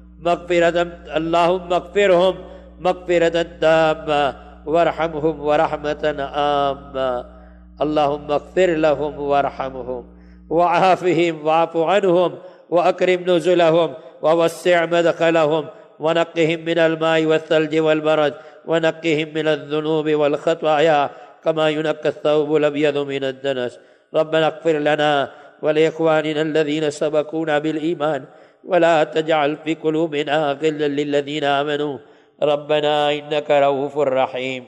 اللهم اغفرهم مغفرة تامة وارحمهم ورحمة عامة اللهم اغفر لهم وارحمهم وعافهم واعف عنهم وأكرم نزلهم ووسع مدخلهم ونقهم من الماء والثلج والبرد ونقهم من الذنوب والخطايا كما ينقى الثوب الأبيض من الدنس ربنا اغفر لنا ولإخواننا الذين سبقونا بالإيمان ولا تجعل في قلوبنا غلا للذين آمنوا ربنا إنك رؤوف رحيم.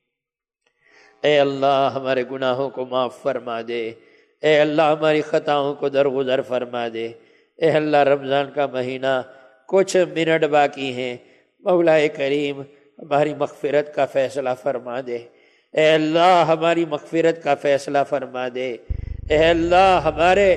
اے اللہ ہمارے گناہوں کو معاف فرما دے، اے اللہ ہماری خطاؤں کو درگزر فرما دے، اے اللہ رمضان کا مہینہ کچھ منٹ باقی ہیں، مولا کریم ہماری مغفرت کا فیصلہ فرما دے، اے اللہ ہماری مغفرت کا فیصلہ فرما دے، اے اللہ ہمارے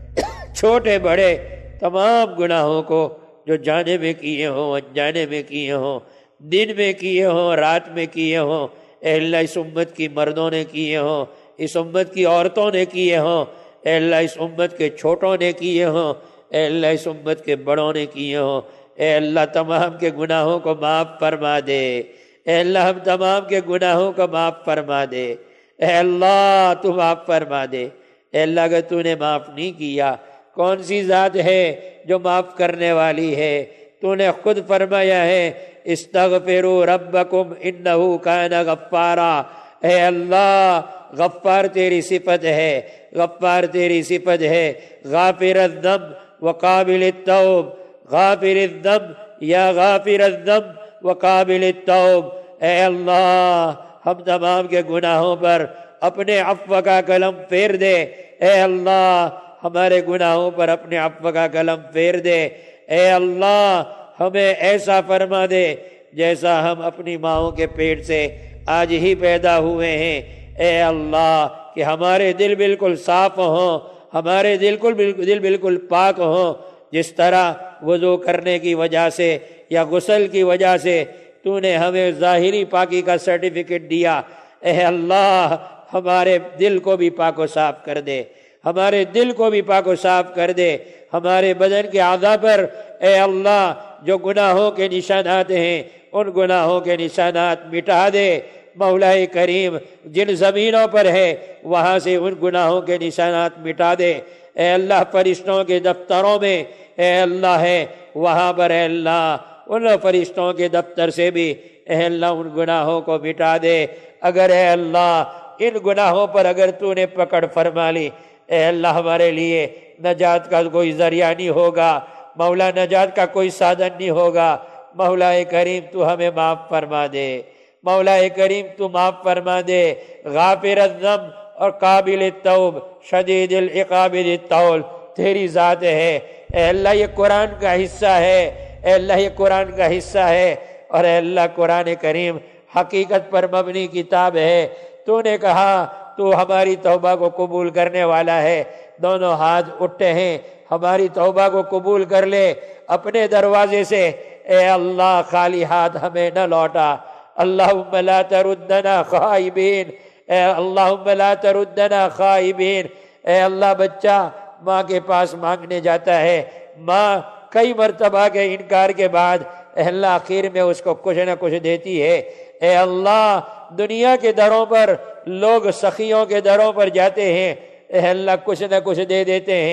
چھوٹے بڑے تمام گناہوں کو جو جانے میں کیے ہوں انجانے میں کیے ہوں دن میں کیے ہوں رات میں کیے ہوں، اے اللہ اس امت کی مردوں نے کیے ہوں اس امت کی عورتوں نے کیے ہوں، اے اللہ اس امت کے چھوٹوں نے کیے ہوں، اے اللہ اس امت کے بڑوں نے کیے ہوں، اے اللہ تمام کے گناہوں کو معاف فرما دے، اے اللہ ہم تمام کے گناہوں کو معاف فرما دے، اے اللہ تو معاف فرما دے، اے اللہ اگر تو نے معاف نہیں کیا کون سی ذات ہے جو معاف کرنے والی ہے؟ تو نے خود فرمایا ہے استغفروا ربکم انہ کان غفارا، اے اللہ غفار تیری صفت ہے، غفار تیری صفت ہے، غافر الذنب وقابل التوب، غافر الذنب یا غافر الذنب وقابل التوب، اے اللہ ہم تمام کے گناہوں پر اپنے عفو کا قلم پھیر دے، اے اللہ ہمارے گناہوں پر اپنے عفو کا قلم پھیر دے، اے اللہ ہمیں ایسا فرما دے جیسا ہم اپنی ماؤں کے پیٹ سے آج ہی پیدا ہوئے ہیں، اے اللہ کہ ہمارے دل بالکل صاف ہوں، ہمارے دل بالکل پاک ہوں، جس طرح وضو کرنے کی وجہ سے یا غسل کی وجہ سے تو نے ہمیں ظاہری پاکی کا سرٹیفکیٹ دیا، اے اللہ ہمارے دل کو بھی پاک و صاف کر دے، ہمارے دل کو بھی پاک و صاف کر دے، ہمارے بدن کے اعضاء پر اے اللہ جو گناہوں کے نشانات ہیں ان گناہوں کے نشانات مٹا دے، مولا کریم جن زمینوں پر ہے وہاں سے ان گناہوں کے نشانات مٹا دے، اے اللہ فرشتوں کے دفتروں میں اے اللہ ہے وہاں پر اے اللہ ان فرشتوں کے دفتر سے بھی اے اللہ ان گناہوں کو مٹا دے، اگر اے اللہ ان گناہوں پر اگر تو نے پکڑ فرما لی اے اللہ ہمارے لیے نجات کا کوئی ذریعہ نہیں ہوگا، مولا نجات کا کوئی سادن نہیں ہوگا، مولا کریم تو ہمیں معاف فرما دے، مولا کریم تو معاف فرما دے، غافر الذنب اور قابل التوب شدید العقاب ذی الطول تیری ذات ہے، اے اللہ یہ قرآن کا حصہ ہے، اے اللہ یہ قرآن کا حصہ ہے، اور اے اللہ قرآن کریم حقیقت پر مبنی کتاب ہے، تو نے کہا تو ہماری توبہ کو قبول کرنے والا ہے، دونوں ہاتھ اٹھے ہیں، ہماری توبہ کو قبول کر لے اپنے دروازے سے، اے اللہ خالی ہاتھ ہمیں نہ لوٹا، اللہم لا تردنا خائبین، اے اللہم لا تردنا خائبین، اے اللہ بچہ ماں کے پاس مانگنے جاتا ہے، ماں کئی مرتبہ کے انکار کے بعد اے اللہ آخر میں اس کو کچھ نہ کچھ دیتی ہے، اے اللہ دنیا کے دروں پر لوگ سخیوں کے دروں پر جاتے ہیں، اے اللہ کچھ نہ کچھ دے دیتے ہیں،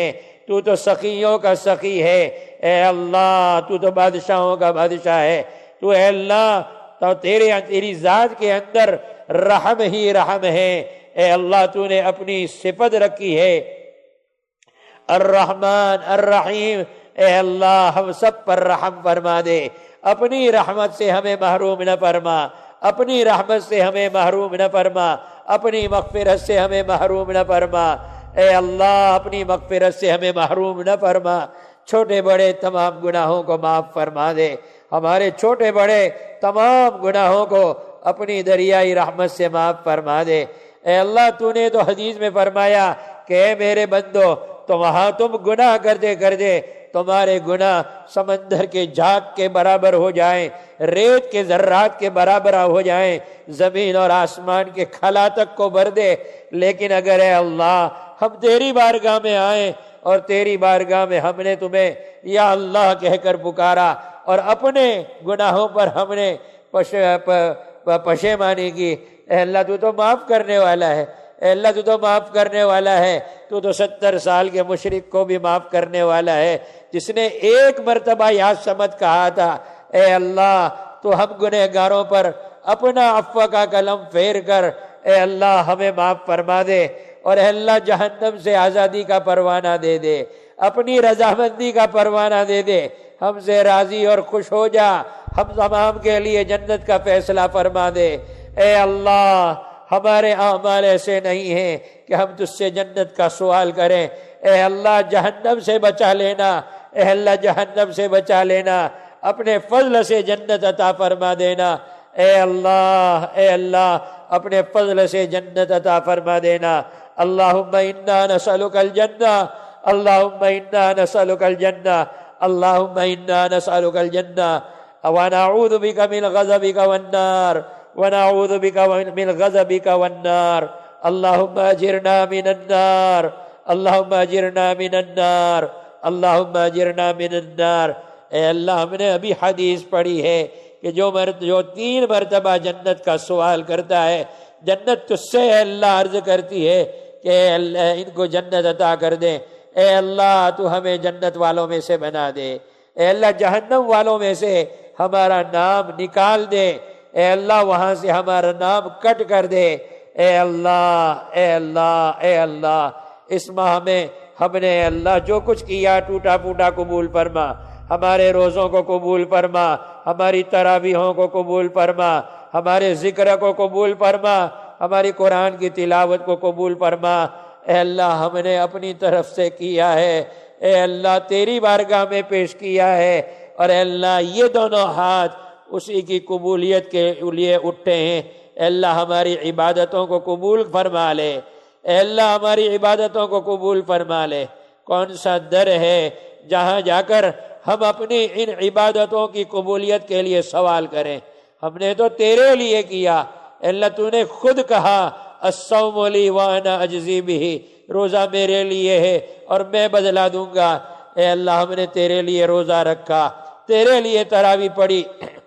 تو تو سخیوں کا سخی ہے، اے اللہ تو تو بادشاہوں کا بادشاہ ہے، تو اے اللہ تو تیری ذات کے اندر رحم ہی رحم ہے، اے اللہ تو نے اپنی صفت رکھی ہے الرحمن الرحیم، اے اللہ ہم سب پر رحم فرما دے، اپنی رحمت سے ہمیں محروم نہ فرما، اپنی رحمت سے ہمیں محروم نہ فرما، اپنی مغفرت سے ہمیں محروم نہ فرما، اے اللہ اپنی مغفرت سے ہمیں محروم نہ فرما، چھوٹے بڑے تمام گناہوں کو معاف فرما دے، ہمارے چھوٹے بڑے تمام گناہوں کو اپنی دریائی رحمت سے معاف فرما دے۔ اے اللہ تو نے تو حدیث میں فرمایا کہ اے میرے بندو تم گناہ کرتے تمہارے گناہ سمندر کے جھاگ کے برابر ہو جائیں، ریت کے ذرات کے برابر ہو جائیں، زمین اور آسمان کے خلا تک کو بھر دے، لیکن اگر اے اللہ ہم تیری بارگاہ میں آئیں اور تیری بارگاہ میں ہم نے تمہیں یا اللہ کہہ کر پکارا اور اپنے گناہوں پر ہم نے پشیمانی کی، اے اللہ تو معاف کرنے والا ہے، اے اللہ تو معاف کرنے والا ہے، تو 70 سال کے مشرک کو بھی معاف کرنے والا ہے، جس نے ایک مرتبہ یا سمت کہا تھا اے اللہ تو ہم گنہگاروں پر اپنا عفو کا قلم پھیر کر اے اللہ ہمیں معاف فرما دے، اور اے اللہ جہنم سے آزادی کا پروانہ دے دے، اپنی رضامندی کا پروانہ دے دے، ہم سے راضی اور خوش ہو جا، ہم تمام کے لیے جنت کا فیصلہ فرما دے۔ اے اللہ ہمارے اعمال ایسے نہیں ہیں کہ ہم تجھ سے جنت کا سوال کریں، اے اللہ جہنم سے بچا لینا، اے اللہ جہنم سے بچا لینا، اپنے فضل سے جنت عطا فرما دینا، اے اللہ اپنے فضل سے جنت عطا فرما دینا۔ اللہم انا نسألک الجنہ، اللہم انا نسألک الجنہ، اللہم انا نسألک الجنہ، ونعوذ بک من غضبک والنار، ونعوذ بک من غضبک والنار، اللہم اجرنا من النار، اللہم اجرنا من النار، اللہم اجرنا من النار۔ اے اللہ ہم نے ابھی حدیث پڑھی ہے کہ جو 3 مرتبہ جنت کا سوال کرتا ہے جنت تجھ سے اے اللہ عرض کرتی ہے کہ اے اللہ ان کو جنت عطا کر دے، اے اللہ تو ہمیں جنت والوں میں سے بنا دے، اے اللہ جہنم والوں میں سے ہمارا نام نکال دے، اے اللہ وہاں سے ہمارا نام کٹ کر دے، اے اللہ اے اللہ اے اللہ اس ماہ میں ہم نے اے اللہ جو کچھ کیا ٹوٹا پھوٹا قبول فرما، ہمارے روزوں کو قبول فرما، ہماری تراویحوں کو قبول فرما، ہمارے ذکر کو قبول فرما، ہماری قرآن کی تلاوت کو قبول فرما۔ اے اللہ ہم نے اپنی طرف سے کیا ہے، اے اللہ تیری بارگاہ میں پیش کیا ہے، اور اے اللہ یہ دونوں ہاتھ اسی کی قبولیت کے لیے اٹھے ہیں، اے اللہ ہماری عبادتوں کو قبول فرما لے، اے اللہ ہماری عبادتوں کو قبول فرما لے۔ کون سا در ہے جہاں جا کر ہم اپنی ان عبادتوں کی قبولیت کے لیے سوال کریں؟ ہم نے تو تیرے لیے کیا، اے اللہ تو نے خود کہا الصوم لی وانا اجزی بہ، روزہ میرے لیے ہے اور میں بدلہ دوں گا۔ اے اللہ ہم نے تیرے لیے روزہ رکھا، تیرے لیے تراویح پڑھی،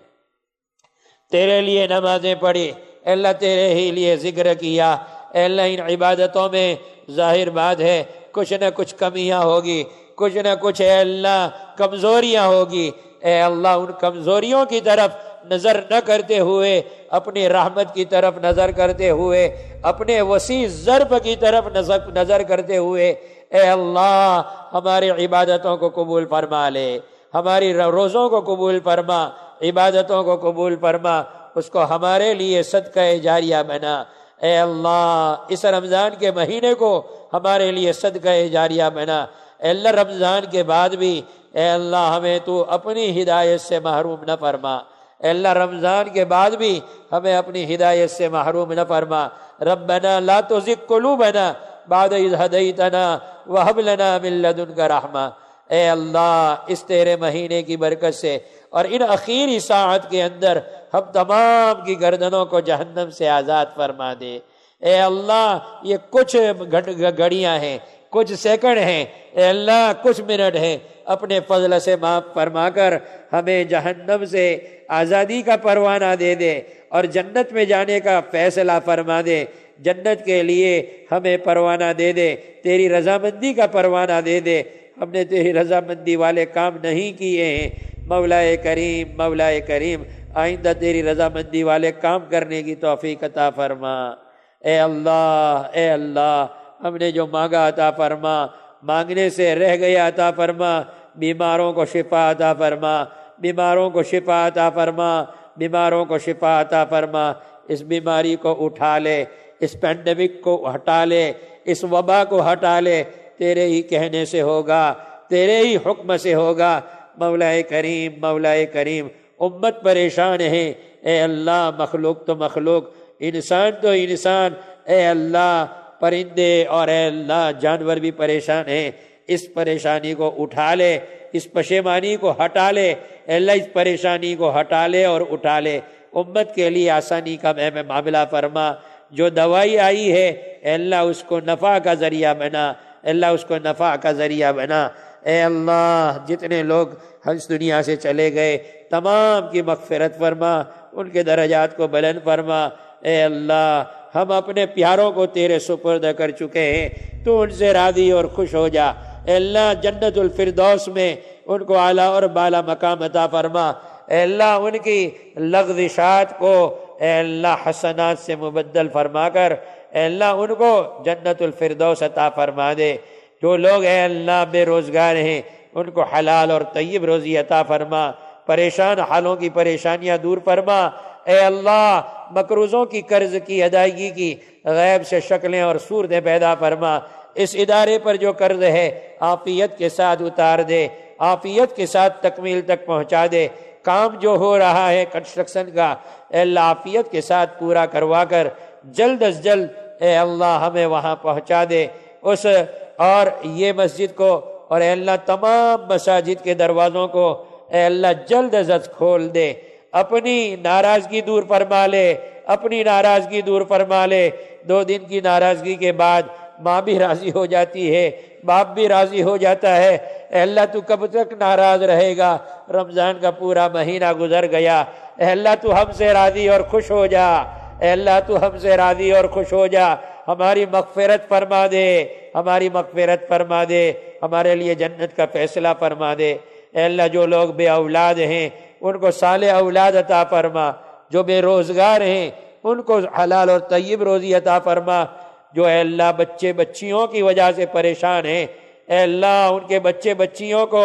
تیرے لیے نمازیں پڑھی، اے اللہ تیرے ہی لیے ذکر کیا۔ اے اللہ ان عبادتوں میں ظاہر بات ہے کچھ نہ کچھ کمیاں ہوگی، کچھ نہ کچھ اے اللہ کمزوریاں ہوگی، اے اللہ ان کمزوریوں کی طرف نظر نہ کرتے ہوئے اپنی رحمت کی طرف نظر کرتے ہوئے، اپنے وسیع ضرب کی طرف نظر کرتے ہوئے اے اللہ ہماری عبادتوں کو قبول فرما لے، ہماری روزوں کو قبول فرما، عبادتوں کو قبول فرما، اس کو ہمارے لیے صدقہ جاریہ بنا۔ اے اللہ اس رمضان کے مہینے کو ہمارے لیے صدقہ جاریہ بنا۔ اے اللہ رمضان کے بعد بھی اے اللہ ہمیں تو اپنی ہدایت سے محروم نہ فرما، اے اللہ رمضان کے بعد بھی ہمیں اپنی ہدایت سے محروم نہ فرما۔ ربنا لا تزغ قلوبنا بعد اذ ہدیتنا وہب لنا من لدنک رحمہ۔ اے اللہ اس تیرے مہینے کی برکت سے اور ان اخیری ساعت کے اندر ہم تمام کی گردنوں کو جہنم سے آزاد فرما دے۔ اے اللہ یہ کچھ گھڑیاں ہیں، کچھ سیکنڈ ہیں، اے اللہ کچھ منٹ ہیں، اپنے فضل سے معاف فرما کر ہمیں جہنم سے آزادی کا پروانہ دے دے اور جنت میں جانے کا فیصلہ فرما دے، جنت کے لیے ہمیں پروانہ دے دے، تیری رضامندی کا پروانہ دے دے، ہم نے تیری رضامندی والے کام نہیں کیے ہیں۔ مولا کریم آئندہ تیری رضامندی والے کام کرنے کی توفیق عطا فرما۔ اے اللہ ہم نے جو مانگا عطا فرما، مانگنے سے رہ گیا عطا فرما، بیماروں کو شفا عطا فرما، بیماروں کو شفا عطا فرما، بیماروں کو شفا عطا فرما۔ اس بیماری کو اٹھا لے، اس پینڈیمک کو ہٹا لے، اس وبا کو ہٹا لے، تیرے ہی کہنے سے ہوگا، تیرے ہی حکم سے ہوگا۔ مولا کریم امت پریشان ہے، اے اللہ مخلوق تو مخلوق، انسان تو انسان، اے اللہ پرندے اور اے اللہ جانور بھی پریشان ہیں۔ اس پریشانی کو اٹھا لے، اس پشیمانی کو ہٹا لے، اے اللہ اس پریشانی کو ہٹا لے اور اٹھا لے۔ امت کے لیے آسانی کا معاملہ فرما۔ جو دوائی آئی ہے اے اللہ اس کو نفع کا ذریعہ بنا، اے اللہ اس کو نفع کا ذریعہ بنا۔ اے اللہ جتنے لوگ اس دنیا سے چلے گئے تمام کی مغفرت فرما، ان کے درجات کو بلند فرما۔ اے اللہ ہم اپنے پیاروں کو تیرے سپرد کر چکے ہیں، تو ان سے راضی اور خوش ہو جا۔ اے اللہ جنت الفردوس میں ان کو اعلیٰ اور بالا مقام عطا فرما۔ اے اللہ ان کی لغزشات کو اے اللہ حسنات سے مبدل فرما کر اے اللہ ان کو جنت الفردوس عطا فرما دے۔ جو لوگ اے اللہ بے روزگار ہیں ان کو حلال اور طیب روزی عطا فرما، پریشان حالوں کی پریشانیاں دور فرما۔ اے اللہ مقروضوں کی قرض کی ادائیگی کی غیب سے شکلیں اور صورتیں پیدا فرما۔ اس ادارے پر جو قرض ہے عافیت کے ساتھ اتار دے، عافیت کے ساتھ تکمیل تک پہنچا دے۔ کام جو ہو رہا ہے کنسٹرکشن کا اے اللہ عافیت کے ساتھ پورا کروا کر جلد از جلد اے اللہ ہمیں وہاں پہنچا دے۔ اس اور یہ مسجد کو اور اے اللہ تمام مساجد کے دروازوں کو اے اللہ جلد از جلد کھول دے۔ اپنی ناراضگی دور فرما لے، اپنی ناراضگی دور فرما لے۔ 2 دن کی ناراضگی کے بعد ماں بھی راضی ہو جاتی ہے، باپ بھی راضی ہو جاتا ہے۔ اے اللہ تو کب تک ناراض رہے گا؟ رمضان کا پورا مہینہ گزر گیا، اے اللہ تو ہم سے راضی اور خوش ہو جا۔ اے اللہ تو ہم سے راضی اور خوش ہو جا، ہماری مغفرت فرما دے، ہماری مغفرت فرما دے، ہمارے لیے جنت کا فیصلہ فرما دے۔ اے اللہ جو لوگ بے اولاد ہیں ان کو صالح اولاد عطا فرما، جو بے روزگار ہیں ان کو حلال اور طیب روزی عطا فرما، جو اے اللہ بچے بچیوں کی وجہ سے پریشان ہیں اے اللہ ان کے بچے بچیوں کو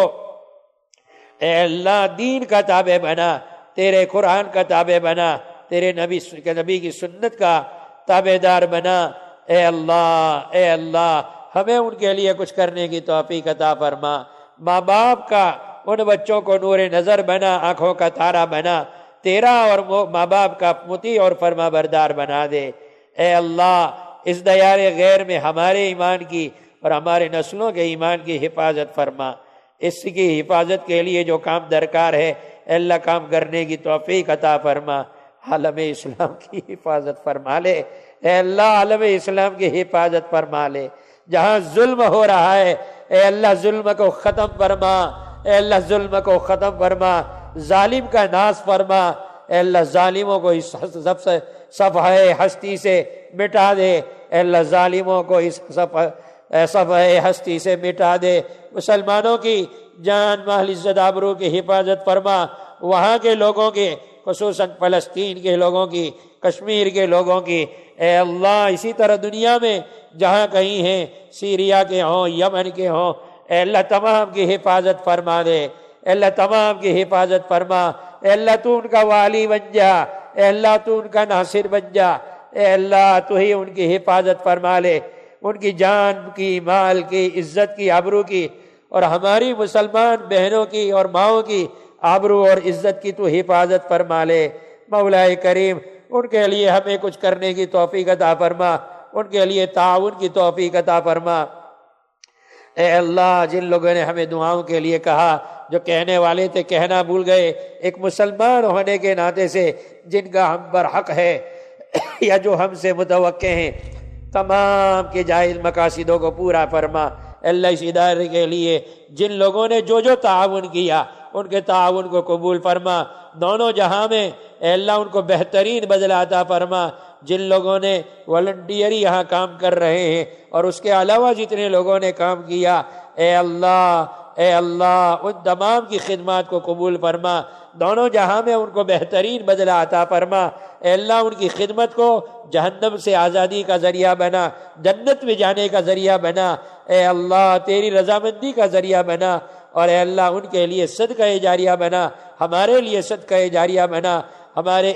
اے اللہ دین کا تابع بنا، تیرے قرآن کا تابع بنا، تیرے نبی کی سنت کا تابع دار بنا۔ اے اللہ ہمیں ان کے لیے کچھ کرنے کی توفیق عطا فرما۔ ماں باپ کا ان بچوں کو نور نظر بنا، آنکھوں کا تارا بنا، تیرا اور ماں باپ کا مطیع اور فرما بردار بنا دے۔ اے اللہ اس دیار غیر میں ہمارے ایمان کی اور ہمارے نسلوں کے ایمان کی حفاظت فرما۔ اس کی حفاظت کے لیے جو کام درکار ہے اے اللہ کام کرنے کی توفیق عطا فرما۔ عالم اسلام کی حفاظت فرما لے اے اللہ، عالم اسلام کی حفاظت فرما لے۔ جہاں ظلم ہو رہا ہے اے اللہ ظلم کو ختم فرما، اے اللہ ظلم کو ختم فرما، ظالم کا ناس فرما۔ اے اللہ ظالموں کو اس صفحہ ہستی سے مٹا دے، اے اللہ ظالموں کو اس صفحہ ہستی سے مٹا دے۔ مسلمانوں کی جان مال عزت آبرو کی حفاظت فرما، وہاں کے لوگوں کی خصوصاً فلسطین کے لوگوں کی، کشمیر کے لوگوں کی اے اللہ، اسی طرح دنیا میں جہاں کہیں ہیں، سیریا کے ہوں، یمن کے ہوں، اے اللہ تمام کی حفاظت فرما دے، اے اللہ تمام کی حفاظت فرما۔ اے اللہ تو ان کا والی بن جا، اے اللہ تو ان کا ناصر بن جا، اے اللہ تو ہی ان کی حفاظت فرما لے، ان کی جان کی، مال کی، عزت کی، آبرو کی، اور ہماری مسلمان بہنوں کی اور ماؤں کی آبرو اور عزت کی تو حفاظت فرما لے۔ مولا کریم ان کے لیے ہمیں کچھ کرنے کی توفیق عطا فرما، ان کے لیے تعاون کی توفیق عطا فرما۔ اے اللہ جن لوگوں نے ہمیں دعاؤں کے لیے کہا، جو کہنے والے تھے کہنا بھول گئے، ایک مسلمان ہونے کے ناطے سے جن کا ہم پر حق ہے یا جو ہم سے متوقع ہیں، تمام کے جائز مقاصدوں کو پورا فرما۔ اللہ اس ادارے کے لیے جن لوگوں نے جو تعاون کیا ان کے تعاون کو قبول فرما، دونوں جہاں میں اے اللہ ان کو بہترین بدلہ عطا فرما۔ جن لوگوں نے والنٹیئری یہاں کام کر رہے ہیں اور اس کے علاوہ جتنے لوگوں نے کام کیا اے اللہ ان تمام کی خدمات کو قبول فرما، دونوں جہاں میں ان کو بہترین بدلہ عطا فرما۔ اے اللہ ان کی خدمت کو جہنم سے آزادی کا ذریعہ بنا، جنت میں جانے کا ذریعہ بنا۔ اے اللہ تیری رضامندی کا ذریعہ بنا، اور اے اللہ ان کے لیے صدقہ جاریہ بنا، ہمارے لیے صدقہ جاریہ بنا۔ ہمارے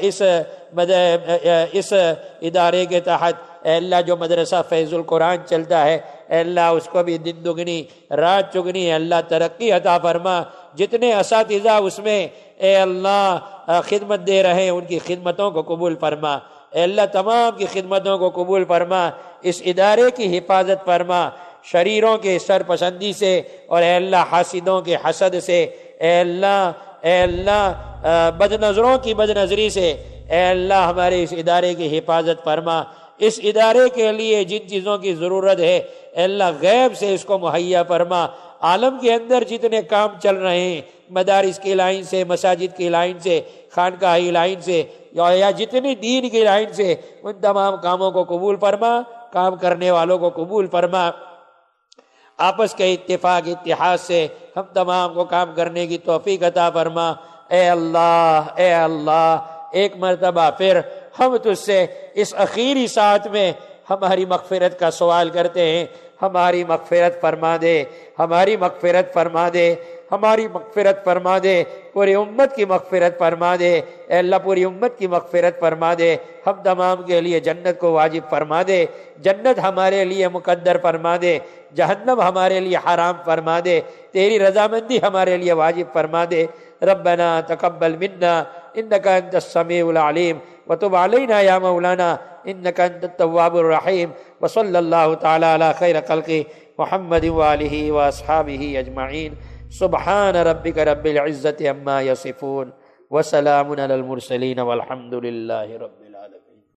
اس ادارے کے تحت اے اللہ جو مدرسہ فیض القرآن چلتا ہے، اے اللہ اس کو بھی دن دگنی رات چگنی اے اللہ ترقی عطا فرما۔ جتنے اساتذہ اس میں اے اللہ خدمت دے رہے ہیں ان کی خدمتوں کو قبول فرما۔ اے اللہ تمام کی خدمتوں کو قبول فرما، اس ادارے کی حفاظت فرما شریروں کے سرپسندی سے، اور اے اللہ حاسدوں کے حسد سے، اے اللہ بد نظروں کی بد نظری سے، اے اللہ ہمارے اس ادارے کی حفاظت فرما۔ اس ادارے کے لیے جن چیزوں کی ضرورت ہے اے اللہ غیب سے اس کو مہیا فرما۔ عالم کے اندر جتنے کام چل رہے ہیں، مدارس کی لائن سے، مساجد کی لائن سے، خانقاہی لائن سے، یا جتنی دین کی لائن سے، ان تمام کاموں کو قبول فرما، کام کرنے والوں کو قبول فرما۔ آپس کے اتفاق اتحاد سے ہم تمام کو کام کرنے کی توفیق عطا فرما۔ اے اللہ ایک مرتبہ پھر ہم تجھ سے اس اخیری ساعت میں ہماری مغفرت کا سوال کرتے ہیں، ہماری مغفرت فرما دے، ہماری مغفرت فرما دے، ہماری مغفرت فرما دے، پوری امت کی مغفرت فرما دے۔ اے اللہ پوری امت کی مغفرت فرما دے، ہم تمام کے لیے جنت کو واجب فرما دے، جنت ہمارے لیے مقدر فرما دے، جہنم ہمارے لیے حرام فرما دے، تیری رضامندی ہمارے لیے واجب فرما دے۔ ربنا تقبل منا انك انت السميع العليم وتب علينا يا مولانا انك انت التواب الرحيم وصلى الله تعالى على خير خلقه محمد وآله واصحابه اجمعين سبحان ربك رب العزة عما يصفون وسلام على المرسلين والحمد لله رب